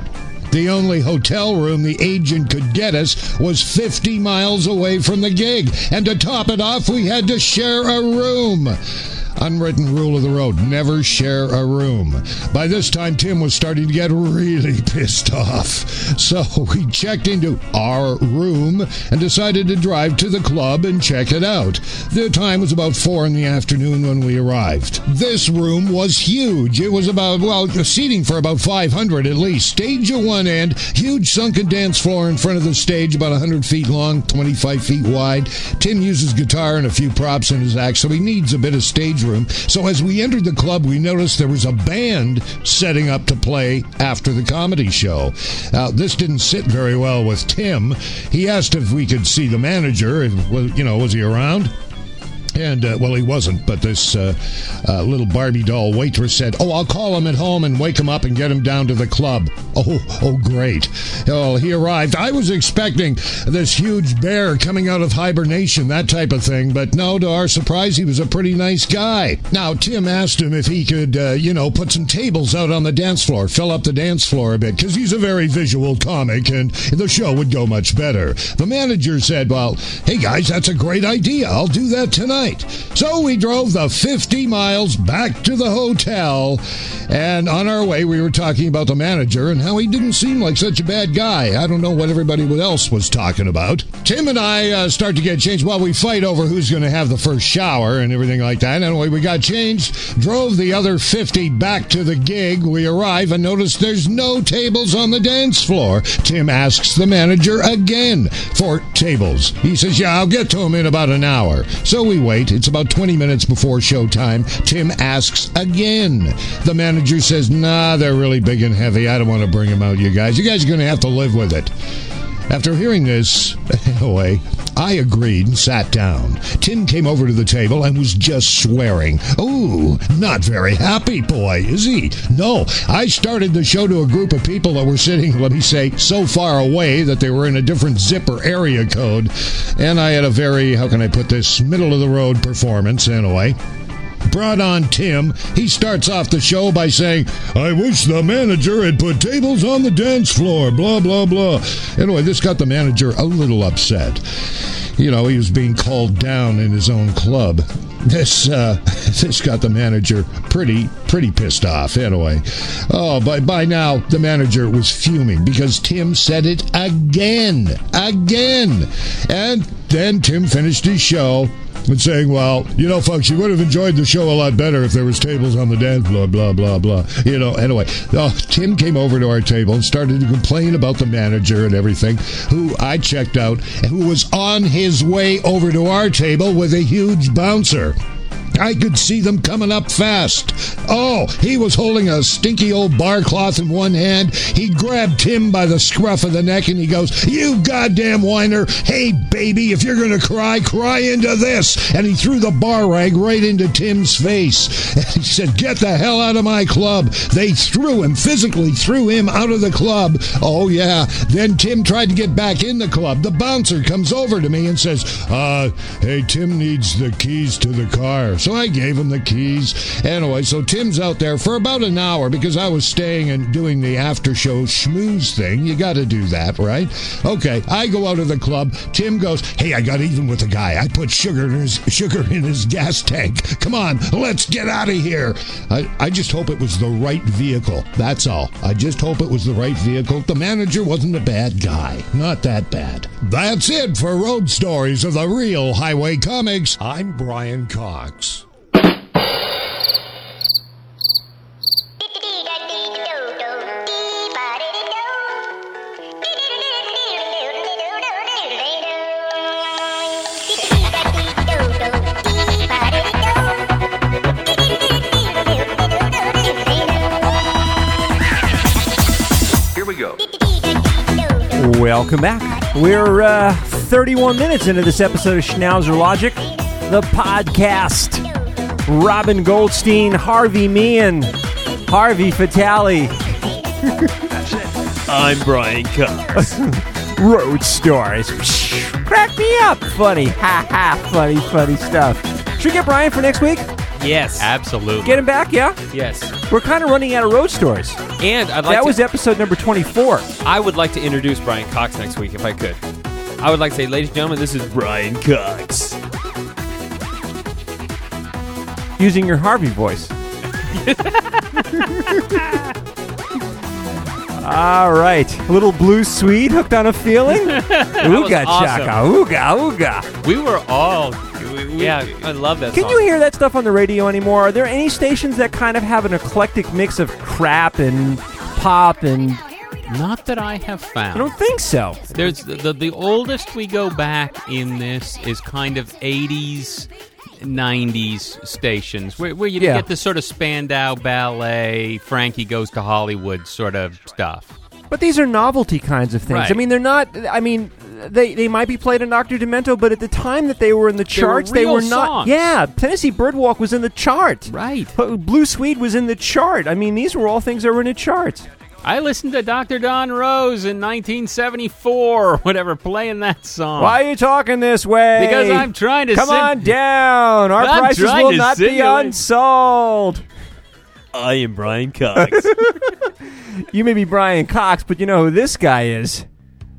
The only hotel room the agent could get us was 50 miles away from the gig. And to top it off, we had to share a room. Unwritten rule of the road, never share a room. By this time, Tim was starting to get really pissed off. So we checked into our room and decided to drive to the club and check it out. The time was about 4 in the afternoon when we arrived. This room was huge. It was about, seating for about 500 at least. Stage at one end, huge sunken dance floor in front of the stage, about 100 feet long, 25 feet wide. Tim uses guitar and a few props in his act, so he needs a bit of stage room. So as we entered the club, we noticed there was a band setting up to play after the comedy show. This didn't sit very well with Tim. He asked if we could see the manager. Was he around? And, he wasn't, but this little Barbie doll waitress said, I'll call him at home and wake him up and get him down to the club. Oh, great. Well, he arrived. I was expecting this huge bear coming out of hibernation, that type of thing, but no, to our surprise, he was a pretty nice guy. Now, Tim asked him if he could, put some tables out on the dance floor, fill up the dance floor a bit, because he's a very visual comic, and the show would go much better. The manager said, hey, guys, that's a great idea. I'll do that tonight. So we drove the 50 miles back to the hotel, and on our way we were talking about the manager and how he didn't seem like such a bad guy. I don't know what everybody else was talking about. Tim and I start to get changed. We fight over who's going to have the first shower and everything like that. Anyway, we got changed, drove the other 50 back to the gig. We arrive and notice there's no tables on the dance floor. Tim asks the manager again for tables. He says, I'll get to him in about an hour. So we wait. It's about 20 minutes before showtime. Tim asks again. The manager says, they're really big and heavy. I don't want to bring them out, you guys. You guys are going to have to live with it. After hearing this, anyway, I agreed and sat down. Tim came over to the table and was just swearing. Ooh, not very happy boy, is he? No, I started the show to a group of people that were sitting, let me say, so far away that they were in a different zipper area code. And I had a very, how can I put this, middle-of-the-road performance, anyway. Brought on Tim. He starts off the show by saying, I wish the manager had put tables on the dance floor, blah, blah, blah. Anyway, this got the manager a little upset. You know, he was being called down in his own club. This got the manager pretty pissed off, anyway. Oh, by now, the manager was fuming because Tim said it again. And then Tim finished his show and saying, well, you know, folks, you would have enjoyed the show a lot better if there was tables on the dance floor, blah, blah, blah. You know, anyway, Tim came over to our table and started to complain about the manager and everything, who I checked out, and who was on his way over to our table with a huge bouncer. I could see them coming up fast. Oh, he was holding a stinky old bar cloth in one hand. He grabbed Tim by the scruff of the neck and he goes, you goddamn whiner. Hey, baby, if you're going to cry into this. And he threw the bar rag right into Tim's face. And he said, get the hell out of my club. They physically threw him out of the club. Oh, yeah. Then Tim tried to get back in the club. The bouncer comes over to me and says, hey, Tim needs the keys to the car. So I gave him the keys. Anyway, so Tim's out there for about an hour because I was staying and doing the after-show schmooze thing. You got to do that, right? Okay, I go out of the club. Tim goes, hey, I got even with the guy. I put sugar in his gas tank. Come on, let's get out of here. I just hope it was the right vehicle. That's all. I just hope it was the right vehicle. The manager wasn't a bad guy. Not that bad. That's it for Road Stories of the Real Highway Comics. I'm Brian Cox. Welcome back. We're 31 minutes into this episode of Schnauzer Logic, the podcast. Robin Goldstein, Harvey Meehan, Harvey Fatale. I'm Brian Cox. Road Stories. Crack me up. Funny. Ha ha. Funny stuff. Should we get Brian for next week? Yes. Absolutely. Get him back, yeah? Yes. We're kind of running out of road stories. And that was episode number 24. I would like to introduce Brian Cox next week if I could. I would like to say, ladies and gentlemen, this is Brian Cox. Using your Harvey voice. All right. A little Blue Swede, Hooked on a Feeling. Ooga chaka, ooga. We were all... Yeah, I love that song. Can you hear that stuff on the radio anymore? Are there any stations that kind of have an eclectic mix of crap and pop and... Not that I have found. I don't think so. There's the oldest we go back in this is kind of 80s, 90s stations where you get this sort of Spandau Ballet, Frankie Goes to Hollywood sort of stuff. But these are novelty kinds of things. Right. I mean, they're not... I mean, they might be played in Dr. Demento, but at the time that they were in the charts, they were not... songs. Yeah, Tennessee Birdwalk was in the chart. Right. Blue Swede was in the chart. I mean, these were all things that were in the charts. I listened to Dr. Don Rose in 1974 or whatever, playing that song. Why are you talking this way? Because I'm trying to... Come on down. Our prices will not be unsold. I am Brian Cox. You may be Brian Cox, but you know who this guy is.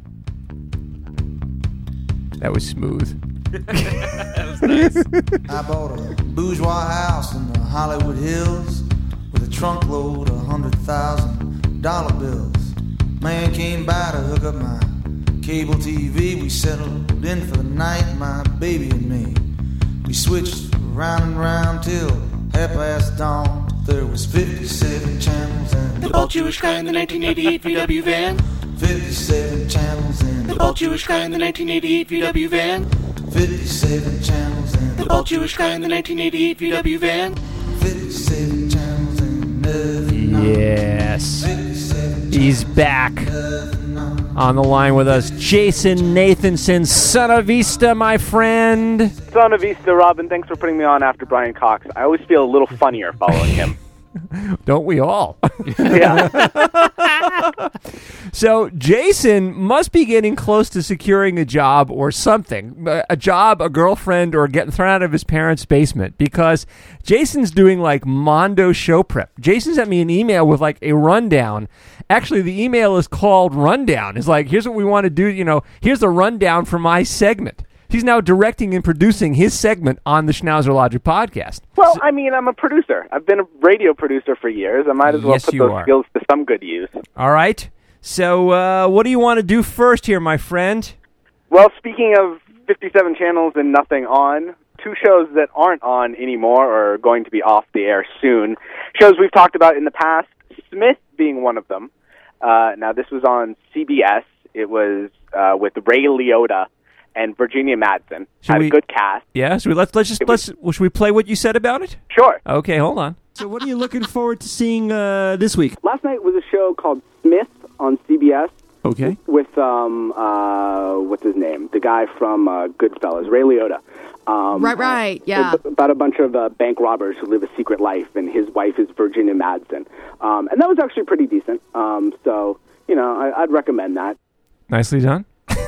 That was smooth. That was nice. I bought a bourgeois house in the Hollywood Hills with a trunk load of $100,000 bills. Man came by to hook up my cable TV. We settled in for the night, my baby and me. We switched round and round till dawn. There was 57 channels and the bald Jewish guy in the 1988 VW van. 57 channels and the bald Jewish guy in the 1988 VW van. 57 channels and the bald Jewish guy in the 1988 VW van. 57 channels and nothing. Yes. He's back. On the line with us, Jason Nathanson, Sana Vista, my friend. Sana Vista, Robin. Thanks for putting me on after Brian Cox. I always feel a little funnier following him. Don't we all? Yeah. So Jason must be getting close to securing a job or something. A job, a girlfriend, or getting thrown out of his parents' basement, because Jason's doing like Mondo show prep. Jason sent me an email with like a rundown. Actually, the email is called Rundown. It's like, here's what we want to do. You know, here's the rundown for my segment. He's now directing and producing his segment on the Schnauzer Logic podcast. Well, I mean, I'm a producer. I've been a radio producer for years. I might as well put those skills to some good use. All right. So what do you want to do first here, my friend? Well, speaking of 57 channels and nothing on, two shows that aren't on anymore or are going to be off the air soon. Shows we've talked about in the past, Smith being one of them. Now, this was on CBS. It was with Ray Liotta and Virginia Madsen. Had a good cast. Yeah, so should we play what you said about it? Sure. Okay, hold on. So what are you looking forward to seeing this week? Last night was a show called Smith on CBS. Okay. With, what's his name? The guy from Goodfellas, Ray Liotta. Right, yeah. It's about a bunch of bank robbers who live a secret life, and his wife is Virginia Madsen. And that was actually pretty decent. So, you know, I'd recommend that. Nicely done.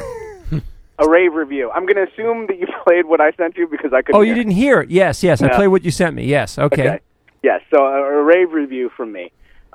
A rave review. I'm going to assume that you played what I sent you because I couldn't hear. You didn't hear it. Yes. I played what you sent me. Yes, okay. Yes, so a rave review from me.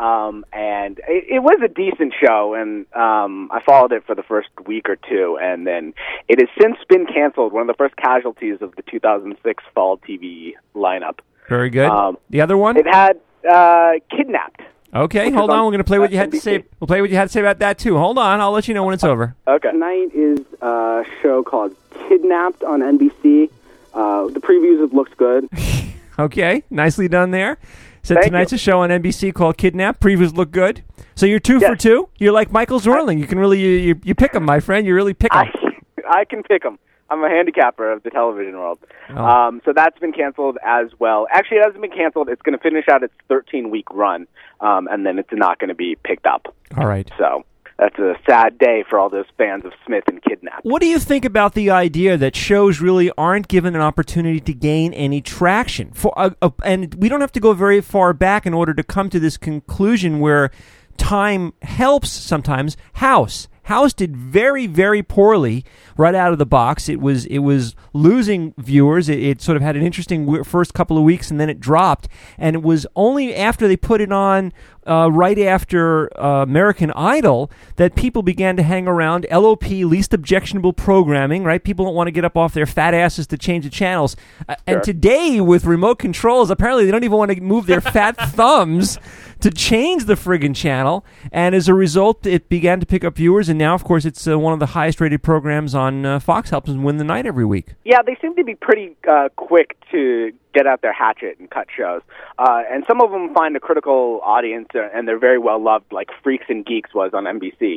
And it was a decent show, and I followed it for the first week or two, and then it has since been canceled, one of the first casualties of the 2006 fall TV lineup. Very good. The other one? It had Kidnapped. Okay, hold on. We're going to play what you had to say. We'll play what you had to say about that, too. Hold on. I'll let you know when it's over. Okay. Tonight is a show called Kidnapped on NBC. The previews have looked good. Okay, nicely done there. So Thank tonight's you. a show on NBC called Kidnapped. Previews look good. So you're 2 for 2. You're like Michael Zorling. You can really you pick them, my friend. You really pick them. I can pick them. I'm a handicapper of the television world. Oh. So that's been canceled as well. Actually, it hasn't been canceled. It's going to finish out its 13-week run, and then it's not going to be picked up. All right. So that's a sad day for all those fans of Smith and Kidnapped. What do you think about the idea that shows really aren't given an opportunity to gain any traction? And we don't have to go very far back in order to come to this conclusion where time helps sometimes. House did very, very poorly right out of the box. It was losing viewers. It sort of had an interesting first couple of weeks, and then it dropped. And it was only after they put it on right after American Idol that people began to hang around. LOP, least objectionable programming, right? People don't want to get up off their fat asses to change the channels. And today, with remote controls, apparently they don't even want to move their fat thumbs to change the friggin' channel, and as a result, it began to pick up viewers, and now, of course, it's one of the highest-rated programs on Fox, helps them win the night every week. Yeah, they seem to be pretty quick to get out their hatchet and cut shows, and some of them find a critical audience, and they're very well loved, like Freaks and Geeks was on NBC,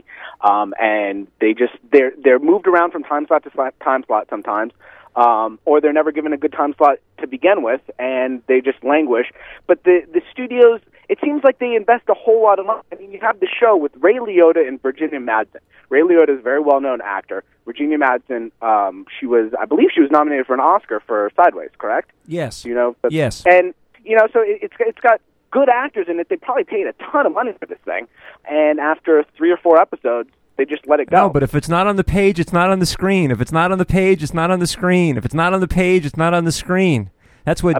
and they're moved around from time slot to time slot sometimes. Or they're never given a good time slot to begin with, and they just languish. But the studios, it seems like they invest a whole lot of money. I mean, you have the show with Ray Liotta and Virginia Madsen. Ray Liotta is a very well-known actor. Virginia Madsen, I believe she was nominated for an Oscar for Sideways, correct? Yes. You know, yes. And, you know, so it's got good actors in it. They probably paid a ton of money for this thing. And after 3 or 4 episodes, they just let it go. No, but if it's not on the page, it's not on the screen. If it's not on the page, it's not on the screen. If it's not on the page, it's not on the screen. That's what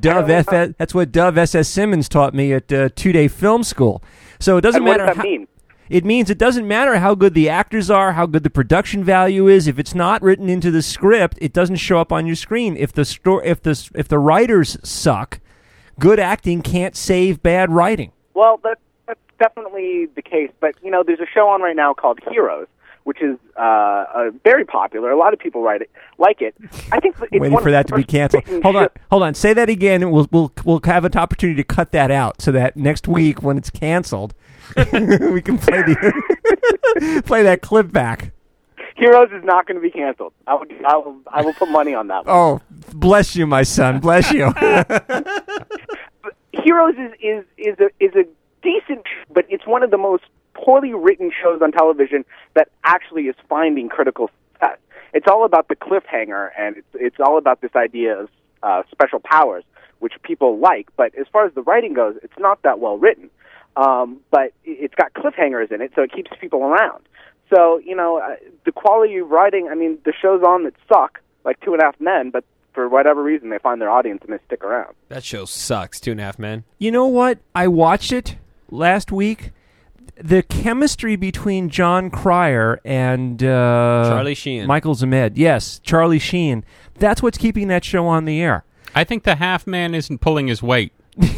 Dove S.S. Simmons taught me at 2-day film school. So it doesn't matter. What does that mean? It means it doesn't matter how good the actors are, how good the production value is. If it's not written into the script, it doesn't show up on your screen. If the writers suck, good acting can't save bad writing. Well, that's definitely the case. But, you know, there's a show on right now called Heroes, which is very popular. A lot of people like it. I think it's waiting for that to be canceled. Hold on. Say that again, and we'll have an opportunity to cut that out so that next week when it's canceled, we can play play that clip back. Heroes is not going to be canceled. I will put money on that one. Oh, bless you, my son. Bless you. Heroes is a decent, but it's one of the most poorly written shows on television that actually is finding critical success. It's all about the cliffhanger, and it's all about this idea of special powers, which people like. But as far as the writing goes, it's not that well written. But it's got cliffhangers in it, so it keeps people around. So, the quality of writing, I mean, the shows on that suck, like 2.5 Men, but for whatever reason, they find their audience and they stick around. That show sucks, 2.5 Men. You know what? I watched it last week. The chemistry between John Cryer and Charlie Sheen. Michael Zamed. Yes, Charlie Sheen. That's what's keeping that show on the air. I think the half man isn't pulling his weight.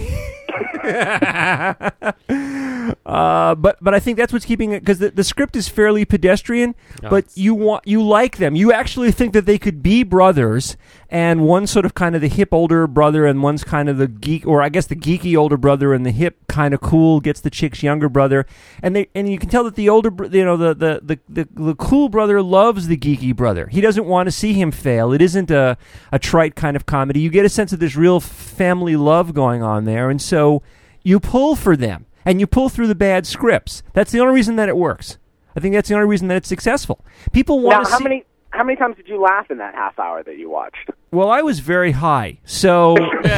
But I think that's what's keeping it, because the script is fairly pedestrian. But you like them. You actually think that they could be brothers, and one's sort of kind of the hip older brother, and one's kind of the geek, or I guess the geeky older brother, and the hip kind of cool gets the chick's younger brother, and you can tell that the older, the cool brother loves the geeky brother. He doesn't want to see him fail. It isn't a trite kind of comedy. You get a sense of this real family love going on there, and so you pull for them. And you pull through the bad scripts. That's the only reason that it works. I think that's the only reason that it's successful. People want to see... How many times did you laugh in that half hour that you watched? Well, I was very high, so...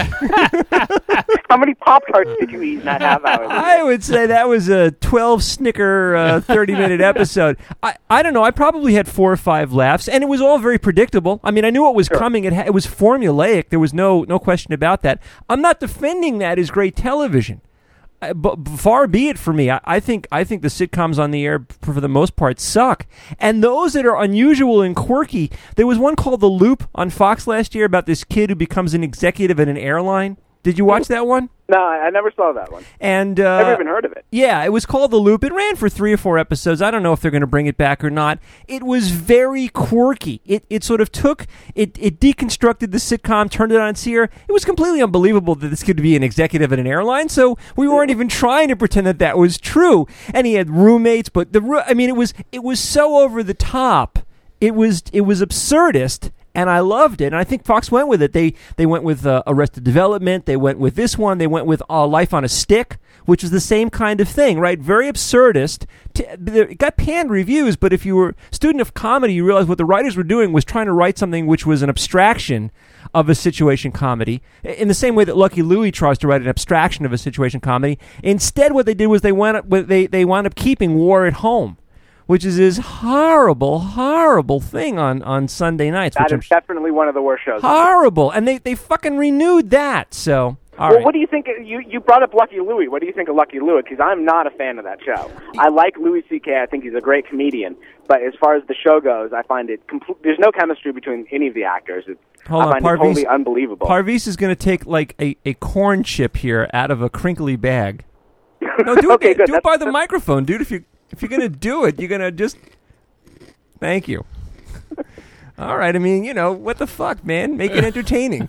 How many Pop-Tarts did you eat in that half hour? I would say that was a 12-snicker, 30-minute episode. I don't know. I probably had 4 or 5 laughs, and it was all very predictable. I mean, I knew what was coming. It was formulaic. There was no question about that. I'm not defending that as great television. But far be it for me. I think the sitcoms on the air, for the most part, suck. And those that are unusual and quirky, there was one called The Loop on Fox last year about this kid who becomes an executive at an airline. Did you watch that one? No, I never saw that one. And never even heard of it. Yeah, it was called The Loop. It ran for 3 or 4 episodes. I don't know if they're going to bring it back or not. It was very quirky. It sort of took, it deconstructed the sitcom, turned it on its ear. It was completely unbelievable that this could be an executive at an airline, so we weren't even trying to pretend that was true. And he had roommates, but it was so over the top. It was absurdist. And I loved it, and I think Fox went with it. They went with Arrested Development. They went with this one. They went with Life on a Stick, which is the same kind of thing, right? Very absurdist. It got panned reviews, but if you were a student of comedy, you realize what the writers were doing was trying to write something which was an abstraction of a situation comedy, in the same way that Lucky Louie tries to write an abstraction of a situation comedy. Instead, what they did was they wound up keeping War at Home, which is this horrible, horrible thing on Sunday nights. That is definitely one of the worst shows. Horrible. And they fucking renewed that, so... Well, what do you think? You brought up Lucky Louie. What do you think of Lucky Louie? Because I'm not a fan of that show. I like Louis C.K. I think he's a great comedian. But as far as the show goes, I find it... there's no chemistry between any of the actors. Hold on, I find it totally unbelievable. Parvis is going to take, like, a corn chip here out of a crinkly bag. No, do okay, it, do it by the microphone, dude. If you're going to do it, you're going to just... Thank you. All right, I mean, what the fuck, man? Make it entertaining.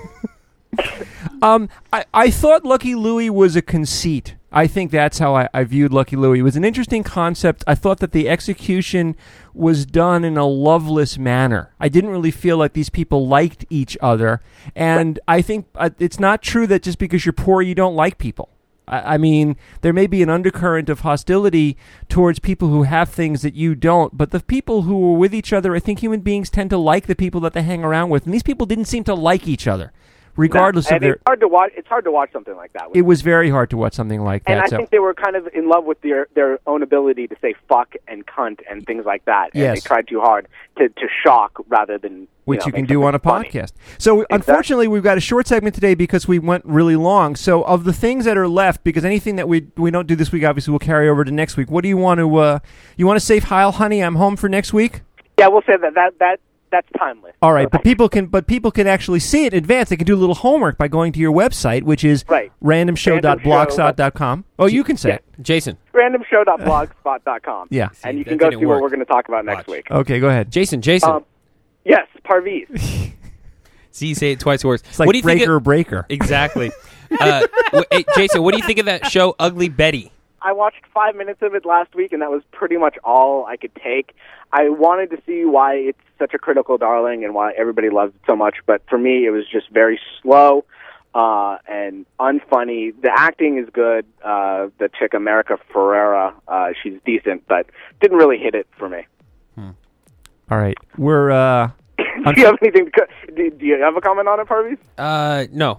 I thought Lucky Louie was a conceit. I think that's how I viewed Lucky Louie. It was an interesting concept. I thought that the execution was done in a loveless manner. I didn't really feel like these people liked each other. And I think it's not true that just because you're poor, you don't like people. I mean, there may be an undercurrent of hostility towards people who have things that you don't, but the people who are with each other, I think human beings tend to like the people that they hang around with, and these people didn't seem to like each other, regardless of their... It's hard to watch. It's hard to watch something like that. It was very hard to watch something like that. And I think they were kind of in love with their own ability to say fuck and cunt and things like that. And yes. They tried too hard to shock rather than... Which you can do on a podcast. So, unfortunately, we've got a short segment today because we went really long. So, of the things that are left, because anything that we don't do this week, obviously, we'll carry over to next week. What do you want to... you want to save Heil, honey, I'm home for next week? Yeah, we'll say that's timeless. All right, but people can actually see it in advance. They can do a little homework by going to your website, which is randomshow.blogspot.com. Oh, you can say it. Jason. Randomshow.blogspot.com. Yeah. And you can go see what we're going to talk about next week. Okay, go ahead. Jason. Yes, Parvis. See, you say it twice worse. It's like what do you breaker. Exactly. Hey, Jason, what do you think of that show, Ugly Betty? I watched 5 minutes of it last week, and that was pretty much all I could take. I wanted to see why it's such a critical darling and why everybody loves it so much, but for me, it was just very slow. and unfunny. The acting is good. The chick America Ferrera, she's decent, but didn't really hit it for me. All right, we're. Do you have anything? Do you have a comment on it, Harvey? No.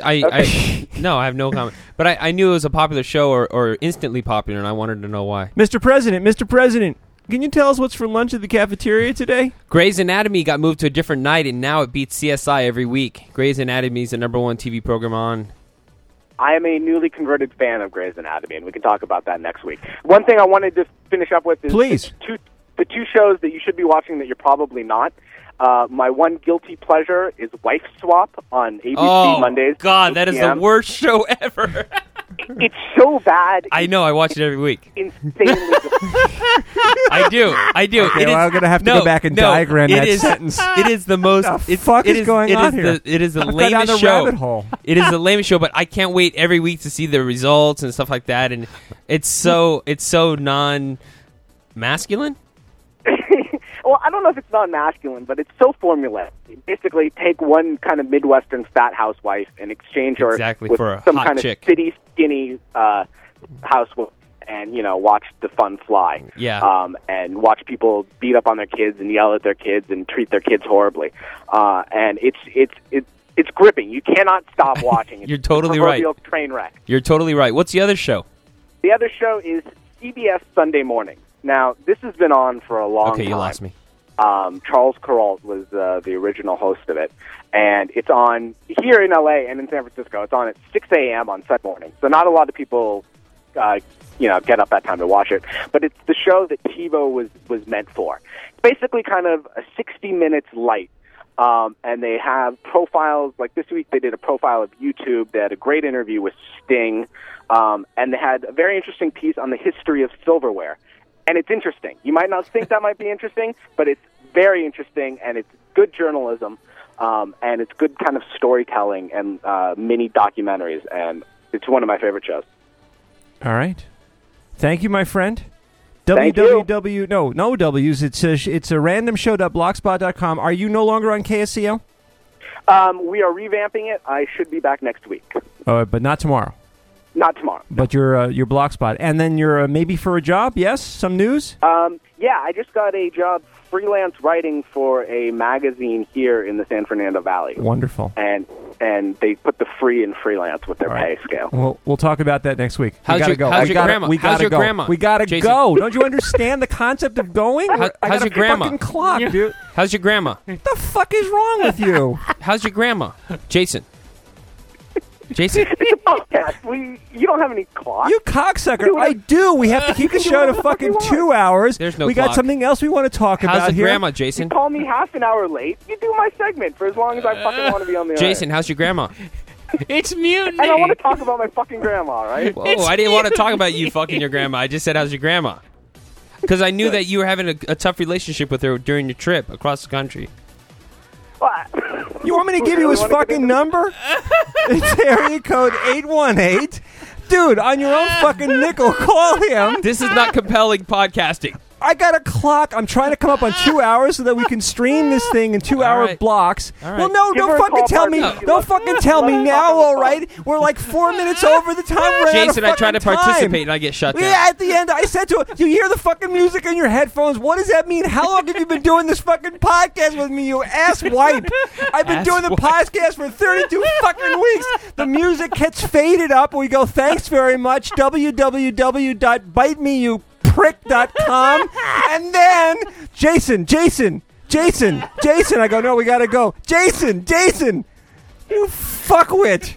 No, I have no comment. But I knew it was a popular show or instantly popular, and I wanted to know why. Mr. President, can you tell us what's for lunch at the cafeteria today? Grey's Anatomy got moved to a different night, and now it beats CSI every week. Grey's Anatomy is the #1 TV program on. I am a newly converted fan of Grey's Anatomy, and we can talk about that next week. One thing I wanted to finish up with is Please. The two shows that you should be watching that you're probably not. My one guilty pleasure is Wife Swap on ABC Mondays. Oh, God, that is the worst show ever. It's so bad. I know. I watch it every week. Insanely good. I do. Okay, I'm going to have to go back and diagram that sentence. It is the most... What the fuck is going on here? It is the I've gone down lamest the show. rabbit hole. It is the lamest show, but I can't wait every week to see the results and stuff like that. And it's so non-masculine. Well, I don't know if it's non-masculine, but it's so formulaic. You basically take one kind of Midwestern fat housewife and exchange her with for some a hot kind chick. of city skinny housewife, and watch the fun fly. Yeah. And watch people beat up on their kids and yell at their kids and treat their kids horribly. And it's gripping. You cannot stop watching. It's You're totally a proverbial right. Train wreck. You're totally right. What's the other show? The other show is CBS Sunday Morning. Now, this has been on for a long time. Okay, you lost me. Charles Kuralt was the original host of it, and it's on here in LA and in San Francisco. It's on at 6 a.m. on Sunday morning, so not a lot of people, get up that time to watch it. But it's the show that TiVo was meant for. It's basically kind of a 60 Minutes light, and they have profiles. Like this week, they did a profile of YouTube. They had a great interview with Sting, and they had a very interesting piece on the history of silverware. And it's interesting. You might not think that might be interesting, but it's very interesting, and it's good journalism, and it's good kind of storytelling and mini documentaries, and it's one of my favorite shows. All right. Thank you, my friend. Thank www. No W's. It's a randomshow.blogspot.com. Are you no longer on KSCO? We are revamping it. I should be back next week. But not tomorrow. Not tomorrow. But your Blogspot. And then you're maybe for a job, yes? Some news? Yeah, I just got a job freelance writing for a magazine here in the San Fernando Valley. Wonderful. And they put the free and freelance with their pay scale. Well, we'll talk about that next week. How's your grandma? We gotta go. Grandma? We gotta Jason. go. Don't you understand the concept of going? How's your grandma? Fucking clock, dude. How's your grandma? What the fuck is wrong with you? How's your grandma? Jason. Jason? It's a podcast. You don't have any clock. You cocksucker. I do. We have to keep the show to fucking 2 hours. There's no We clock. got something else we want to talk How's about the here. grandma, Jason? You call me half an hour late. You do my segment for as long as I fucking want to be on the air. Jason, how's your grandma? It's mutiny. And I want to talk about my fucking grandma, right? Whoa, I didn't want to talk about you fucking your grandma. I just said, how's your grandma? Because I knew that you were having a tough relationship with her during your trip across the country. What? You want me to give you his fucking number? It's area code 818. Dude, on your own fucking nickel, call him. This is not compelling podcasting. I got a clock. I'm trying to come up on 2 hours so that we can stream this thing in 2 hour blocks. All right. Well, no, Give her don't a fucking call, tell me. Barbie. Don't fucking tell me now, all right? We're like 4 minutes over the time. We're out of Jason, I tried to fucking time. participate and I get shut down. Yeah, at the end, I said to him, you hear the fucking music in your headphones. What does that mean? How long have you been doing this fucking podcast with me, you ass wipe? I've been doing the podcast for 32 fucking weeks. The music gets faded up. We go, thanks very much. www.bitemeyouprick.com. And then, Jason. I go, no, we got to go. Jason. You fuckwit.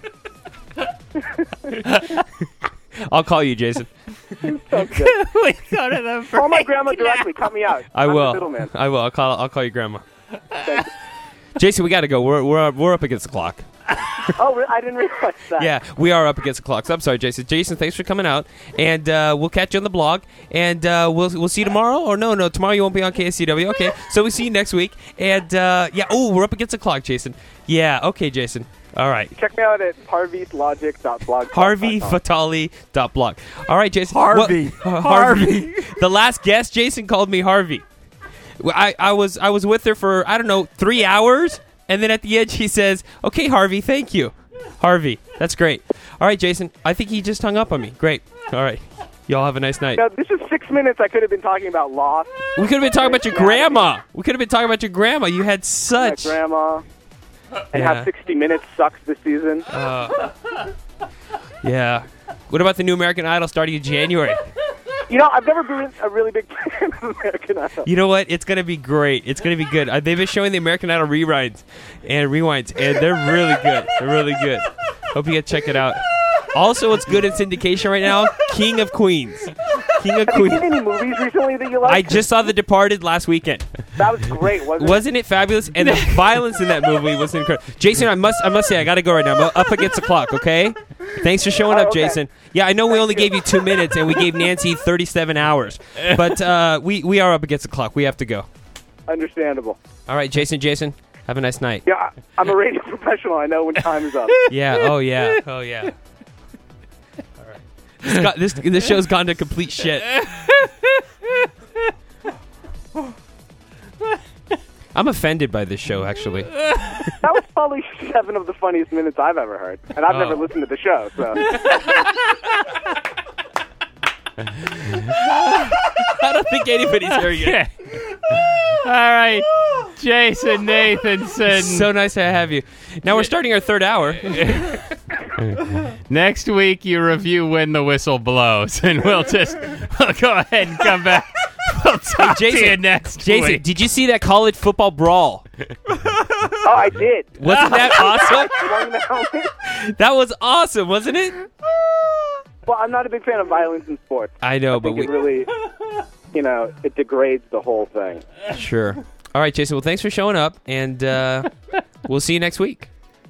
I'll call you, Jason. Sounds good. We go to the Call my grandma directly. Cut me out. I I'm will. the middleman. I will. I'll call you, grandma. Jason, we got to go. We're up against the clock. Oh, I didn't realize that. Yeah, we are up against the clock. So I'm sorry, Jason. Jason, thanks for coming out, and we'll catch you on the blog, and we'll see you tomorrow. Or no, tomorrow you won't be on KSCW. Okay, so we'll see you next week, and we're up against the clock, Jason. Yeah, okay, Jason. All right. Check me out at harveyslogic.blog. HarveyFatali.blog. All right, Jason. Harvey. Harvey. The last guest, Jason called me Harvey. I was with her for 3 hours. And then at the end, she says, "Okay, Harvey, thank you." Harvey. That's great. All right, Jason. I think he just hung up on me. Great. All right. Y'all have a nice night. No, this is 6 minutes. I could have been talking about Lost. We could have been talking about your grandma. You had such... My grandma. And how 60 Minutes sucks this season. Yeah. What about the new American Idol starting in January? You know, I've never been a really big fan of American Idol. You know what? It's going to be great. It's going to be good. They've been showing the American Idol rewinds, and they're really good. They're really good. Hope you get to check it out. Also, what's good in syndication right now? King of Queens. King of Queens. Have you seen any movies recently that you like? I just saw The Departed last weekend. That was great, wasn't it? Wasn't it fabulous? And the violence in that movie was incredible. Jason, I must say, I got to go right now. I'm up against the clock, okay? Thanks for showing up, okay. Jason. Yeah, I know we only gave you 2 minutes, and we gave Nancy 37 hours. But we are up against the clock. We have to go. Understandable. All right, Jason, have a nice night. Yeah, I'm a radio professional. I know when time is up. Yeah, oh yeah. All right. This show's gone to complete shit. I'm offended by this show, actually. That was probably 7 of the funniest minutes I've ever heard. And I've never listened to the show, so... I don't think anybody's hearing it. All right, Jason Nathanson. So nice to have you. Now we're starting our third hour. Next week, you review When the Whistle Blows, and we'll go ahead and come back. We'll talk to you next week. Jason, did you see that college football brawl? Oh, I did. Wasn't that awesome? That was awesome, wasn't it? Well, I'm not a big fan of violence in sports. I know, but it really, it degrades the whole thing. Sure. All right, Jason. Well, thanks for showing up, and we'll see you next week.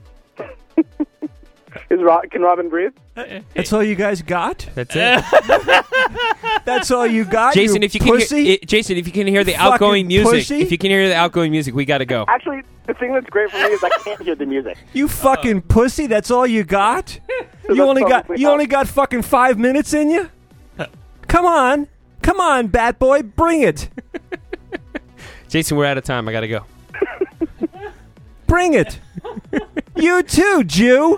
Can Robin breathe? That's all you guys got? That's it. That's all you got, Jason, you if you can pussy? Jason, if you can hear the Fucking outgoing music, pussy? we got to go. Actually, the thing that's great for me is I can't hear the music. You fucking pussy, that's all you got? You only got fucking 5 minutes in you? Come on, bat boy, bring it. Jason, we're out of time. I got to go. Bring it. You too, Jew.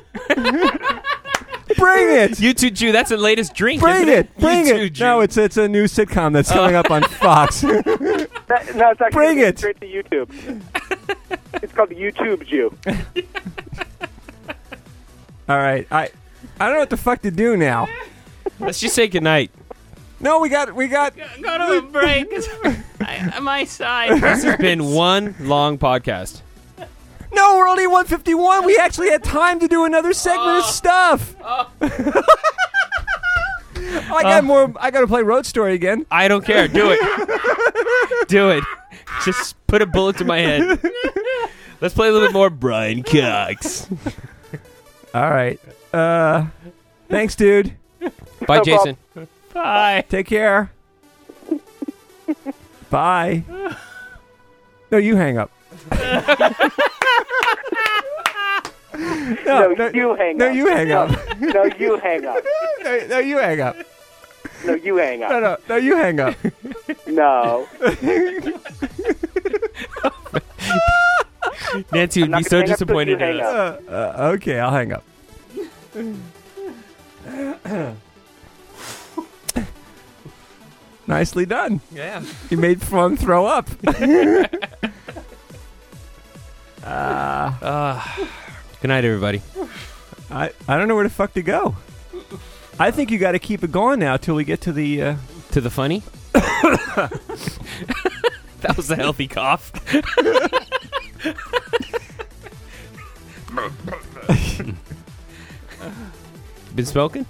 Bring it. You too, Jew. That's the latest drink. Bring it. Bring You it. Too, Jew. No, it's a new sitcom that's coming up on Fox. No, it's actually Bring it. straight to YouTube. It's called the YouTube Jew. All right. I don't know what the fuck to do now. Let's just say goodnight. No, we got. Go to a break. My side. This has been one long podcast. No, we're only at 151. We actually had time to do another segment of stuff. I got to play Road Story again. I don't care. Do it. Do it. Just put a bullet to my head. Let's play a little bit more Brian Cox. All right. Thanks, dude. Bye, Jason. Bye. Take care. Bye. No, you hang up. No, you hang up. No, you hang up. No, you hang up. No, you hang up. No, you hang up. No, you hang up. No. Nancy would be so disappointed in us. Okay, I'll hang up. Nicely done. Yeah. You made fun throw up. Good night, everybody. I don't know where the fuck to go. I think you got to keep it going now till we get to the funny. That was a healthy cough. Been smoking?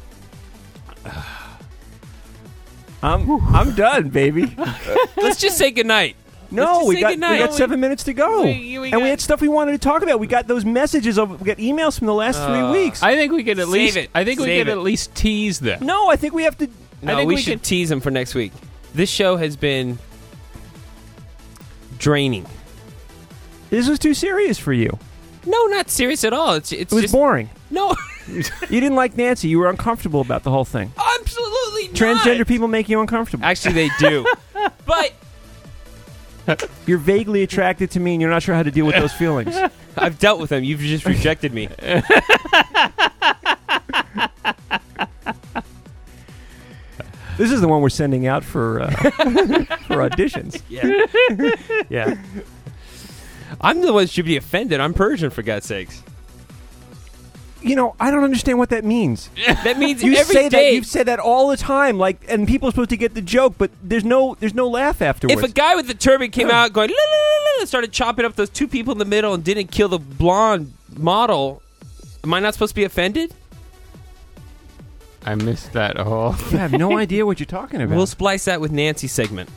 I'm done, baby. Let's just say goodnight. No, we got 7 minutes to go. We And we had stuff we wanted to talk about. We got those messages. We got emails from the last 3 weeks. I think we could at least. it. I think we Save could it. at least tease them. No, I think we have to. No, I think we we should could- tease them for next week. This show has been draining. This was too serious for you. No, not serious at all. It's It was just boring. No, You didn't like Nancy. You were uncomfortable about the whole thing. absolutely not. Transgender people make you uncomfortable. Actually, they do. But You're vaguely attracted to me, and you're not sure how to deal with those feelings. I've dealt with them. You've just rejected me. This is the one we're sending out for auditions. Yeah. I'm the one that should be offended. I'm Persian, for God's sakes. You know, I don't understand what that means. That means You every say day. that. You've said that all the time, and people are supposed to get the joke, but there's no laugh afterwards. If a guy with the turban came out going, la, la, la, la, and started chopping up those two people in the middle and didn't kill the blonde model, am I not supposed to be offended? I missed that whole I have no idea what you're talking about. We'll splice that with Nancy's segment.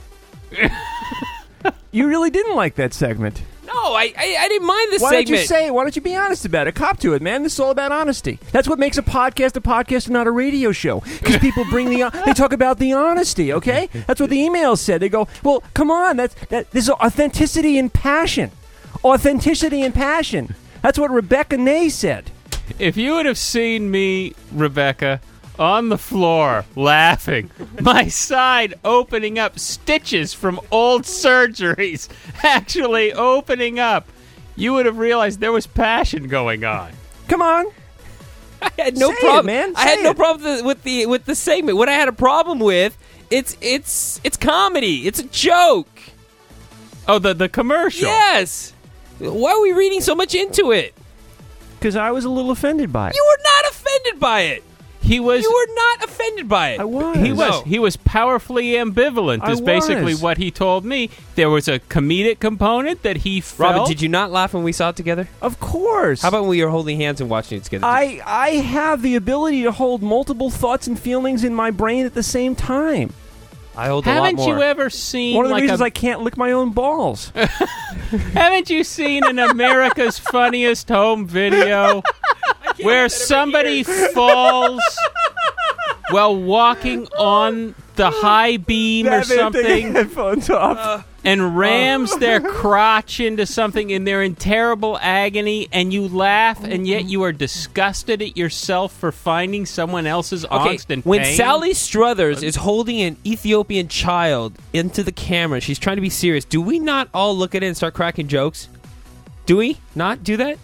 You really didn't like that segment. No, I didn't mind this Why segment. don't you say? Why don't you be honest about it? Cop to it, man. This is all about honesty. That's what makes a podcast and not a radio show. Because people bring they talk about the honesty. Okay, that's what the emails said. They go, well, come on, this is authenticity and passion. Authenticity and passion. That's what Rebecca Ney said. If you would have seen me, Rebecca, on the floor laughing, my side opening up, stitches from old surgeries actually opening up, you would have realized there was passion going on. Come on. I had no Say problem, it, man. I had Say no it. problem with the segment. What I had a problem with, it's comedy. It's a joke. Oh, the commercial. Yes. Why are we reading so much into it? Because I was a little offended by it. You were not offended by it. You were not offended by it. I was. He was powerfully ambivalent, is basically what he told me. There was a comedic component that he felt. Robin, did you not laugh when we saw it together? Of course. How about when we were holding hands and watching it together? I have the ability to hold multiple thoughts and feelings in my brain at the same time. I hold a lot more. Haven't you ever seen one of the reasons I can't lick my own balls? Haven't you seen an America's Funniest Home Video where somebody falls while walking on the high beam or something headphones off. And rams their crotch into something and they're in terrible agony and you laugh and yet you are disgusted at yourself for finding someone else's angst and pain? When Sally Struthers is holding an Ethiopian child into the camera, she's trying to be serious, do we not all look at it and start cracking jokes? Do we not do that?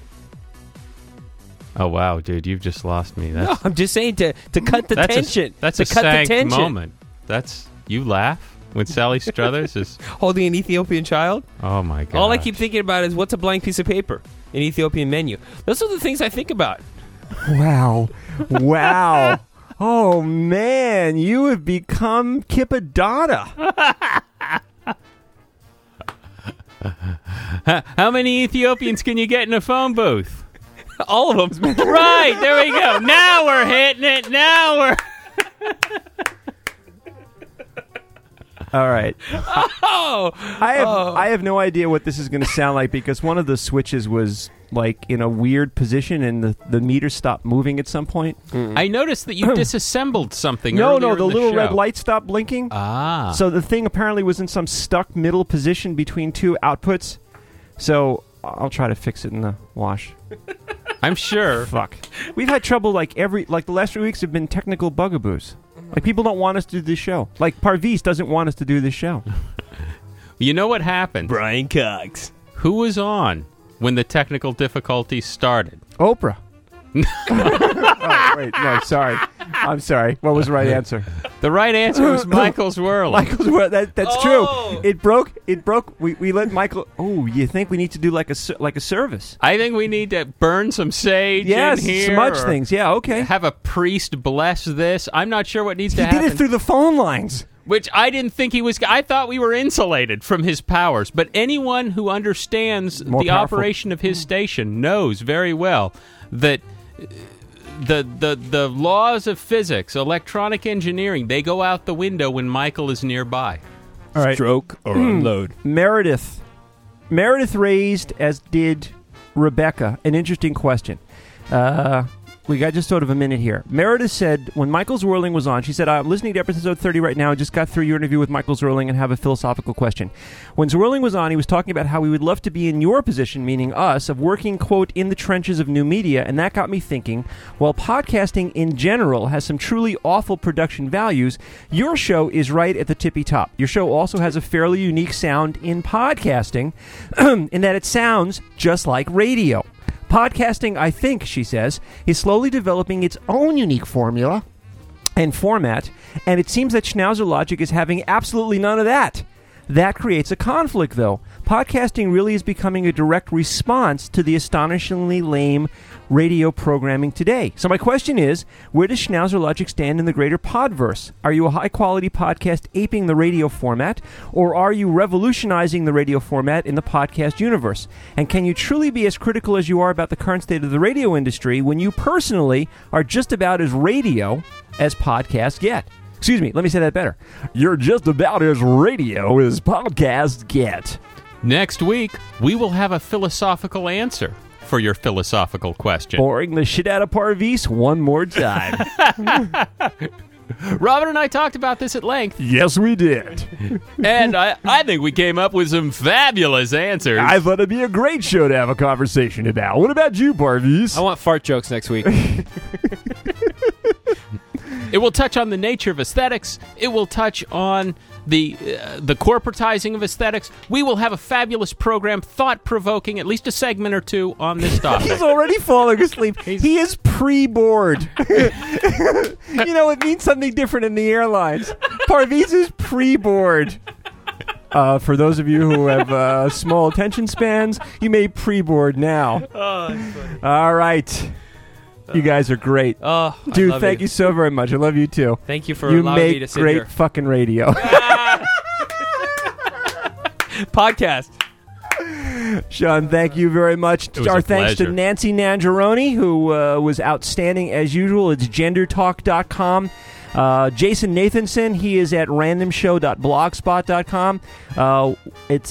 Oh, wow, dude, you've just lost me. No, I'm just saying to cut the tension. That's to a cut the sank tension. moment. You laugh when Sally Struthers is holding an Ethiopian child? Oh, my God. All I keep thinking about is what's a blank piece of paper? An Ethiopian menu. Those are the things I think about. Wow. Wow. Oh, man. You have become Kippadata. How many Ethiopians can you get in a phone booth? All of them. Right, there we go. Now we're hitting it. Now we're... All right. Oh, I have no idea what this is going to sound like because one of the switches was like in a weird position and the meter stopped moving at some point. I noticed that you disassembled something. No, earlier the in little show. red light stopped blinking. Ah. So the thing apparently was in some stuck middle position between two outputs. So I'll try to fix it in the wash. I'm sure. Fuck. We've had trouble like the last 3 weeks have been technical bugaboos. Like people don't want us to do this show. Like Parvis doesn't want us to do this show. You know what happened? Brian Cox. Who was on when the technical difficulties started? Oprah. Oh, wait, no, sorry. I'm sorry. What was the right answer? The right answer was Michael Zwirling. Michael Zwirling. That's true. It broke. We let Michael. Oh, you think we need to do like a service? I think we need to burn some sage in here. Smudge things. Yeah, okay. Have a priest bless this. I'm not sure what needs to He happen. did it through the phone lines. Which I didn't think he was... I thought we were insulated from his powers. But anyone who understands the operation of his station knows very well that... The laws of physics, electronic engineering, they go out the window when Michael is nearby. All right. Stroke or unload. Meredith raised, as did Rebecca, an interesting question. We got just sort of a minute here. Meredith said, when Michael Zwirling was on, she said, I'm listening to episode 30 right now. I just got through your interview with Michael Zwirling and have a philosophical question. When Zwirling was on, he was talking about how we would love to be in your position, meaning us, of working, quote, in the trenches of new media. And that got me thinking, while podcasting in general has some truly awful production values, your show is right at the tippy top. Your show also has a fairly unique sound in podcasting in that it sounds just like radio. Podcasting, I think, she says, is slowly developing its own unique formula and format, and it seems that Schnauzer Logic is having absolutely none of that. That creates a conflict, though. Podcasting really is becoming a direct response to the astonishingly lame radio programming today. So my question is, where does Schnauzer Logic stand in the greater podverse? Are you a high-quality podcast aping the radio format, or are you revolutionizing the radio format in the podcast universe? And can you truly be as critical as you are about the current state of the radio industry when you personally are just about as radio as podcasts get? Excuse me, let me say that better. You're just about as radio as podcasts get. Next week, we will have a philosophical answer for your philosophical question. Boring the shit out of Parvis one more time. Robin and I talked about this at length. Yes, we did. And I think we came up with some fabulous answers. I thought it'd be a great show to have a conversation about. What about you, Parvis? I want fart jokes next week. It will touch on the nature of aesthetics. It will touch on the corporatizing of aesthetics. We will have a fabulous program, thought-provoking, at least a segment or two on this topic. He's already falling asleep. He is pre-board. It means something different in the airlines. Parvis is pre-board. For those of you who have small attention spans, you may pre-board now. Oh, that's funny. All right. You guys are great. Oh, dude, thank you so very much. I love you too. Thank you for allowing me to sit here. You make great fucking radio. Podcast. Sean, thank you very much. Our thanks pleasure. to Nancy Nangeroni, who was outstanding as usual. It's gendertalk.com. Jason Nathanson, he is at randomshow.blogspot.com. It's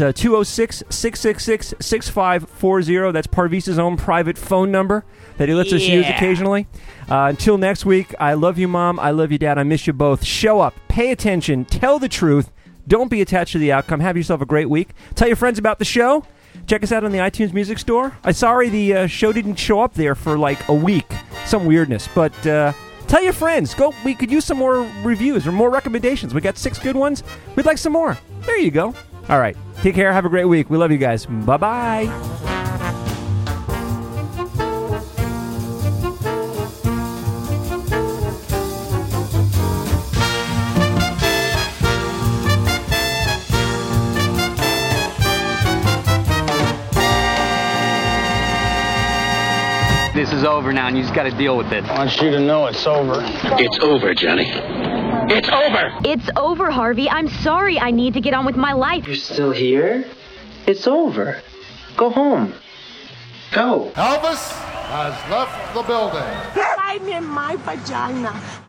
206-666-6540. That's Parvis's own private phone number that he lets us use occasionally. Until next week, I love you, Mom. I love you, Dad. I miss you both. Show up. Pay attention. Tell the truth. Don't be attached to the outcome. Have yourself a great week. Tell your friends about the show. Check us out on the iTunes Music Store. I'm sorry the show didn't show up there for like a week. Some weirdness. But tell your friends. We could use some more reviews or more recommendations. We got 6 good ones. We'd like some more. There you go. All right. Take care. Have a great week. We love you guys. Bye-bye. This is over now, and you just got to deal with it. I want you to know it's over. It's over, Johnny. It's over! It's over, Harvey. I'm sorry. I need to get on with my life. You're still here? It's over. Go home. Go. Elvis has left the building. I'm in my vagina.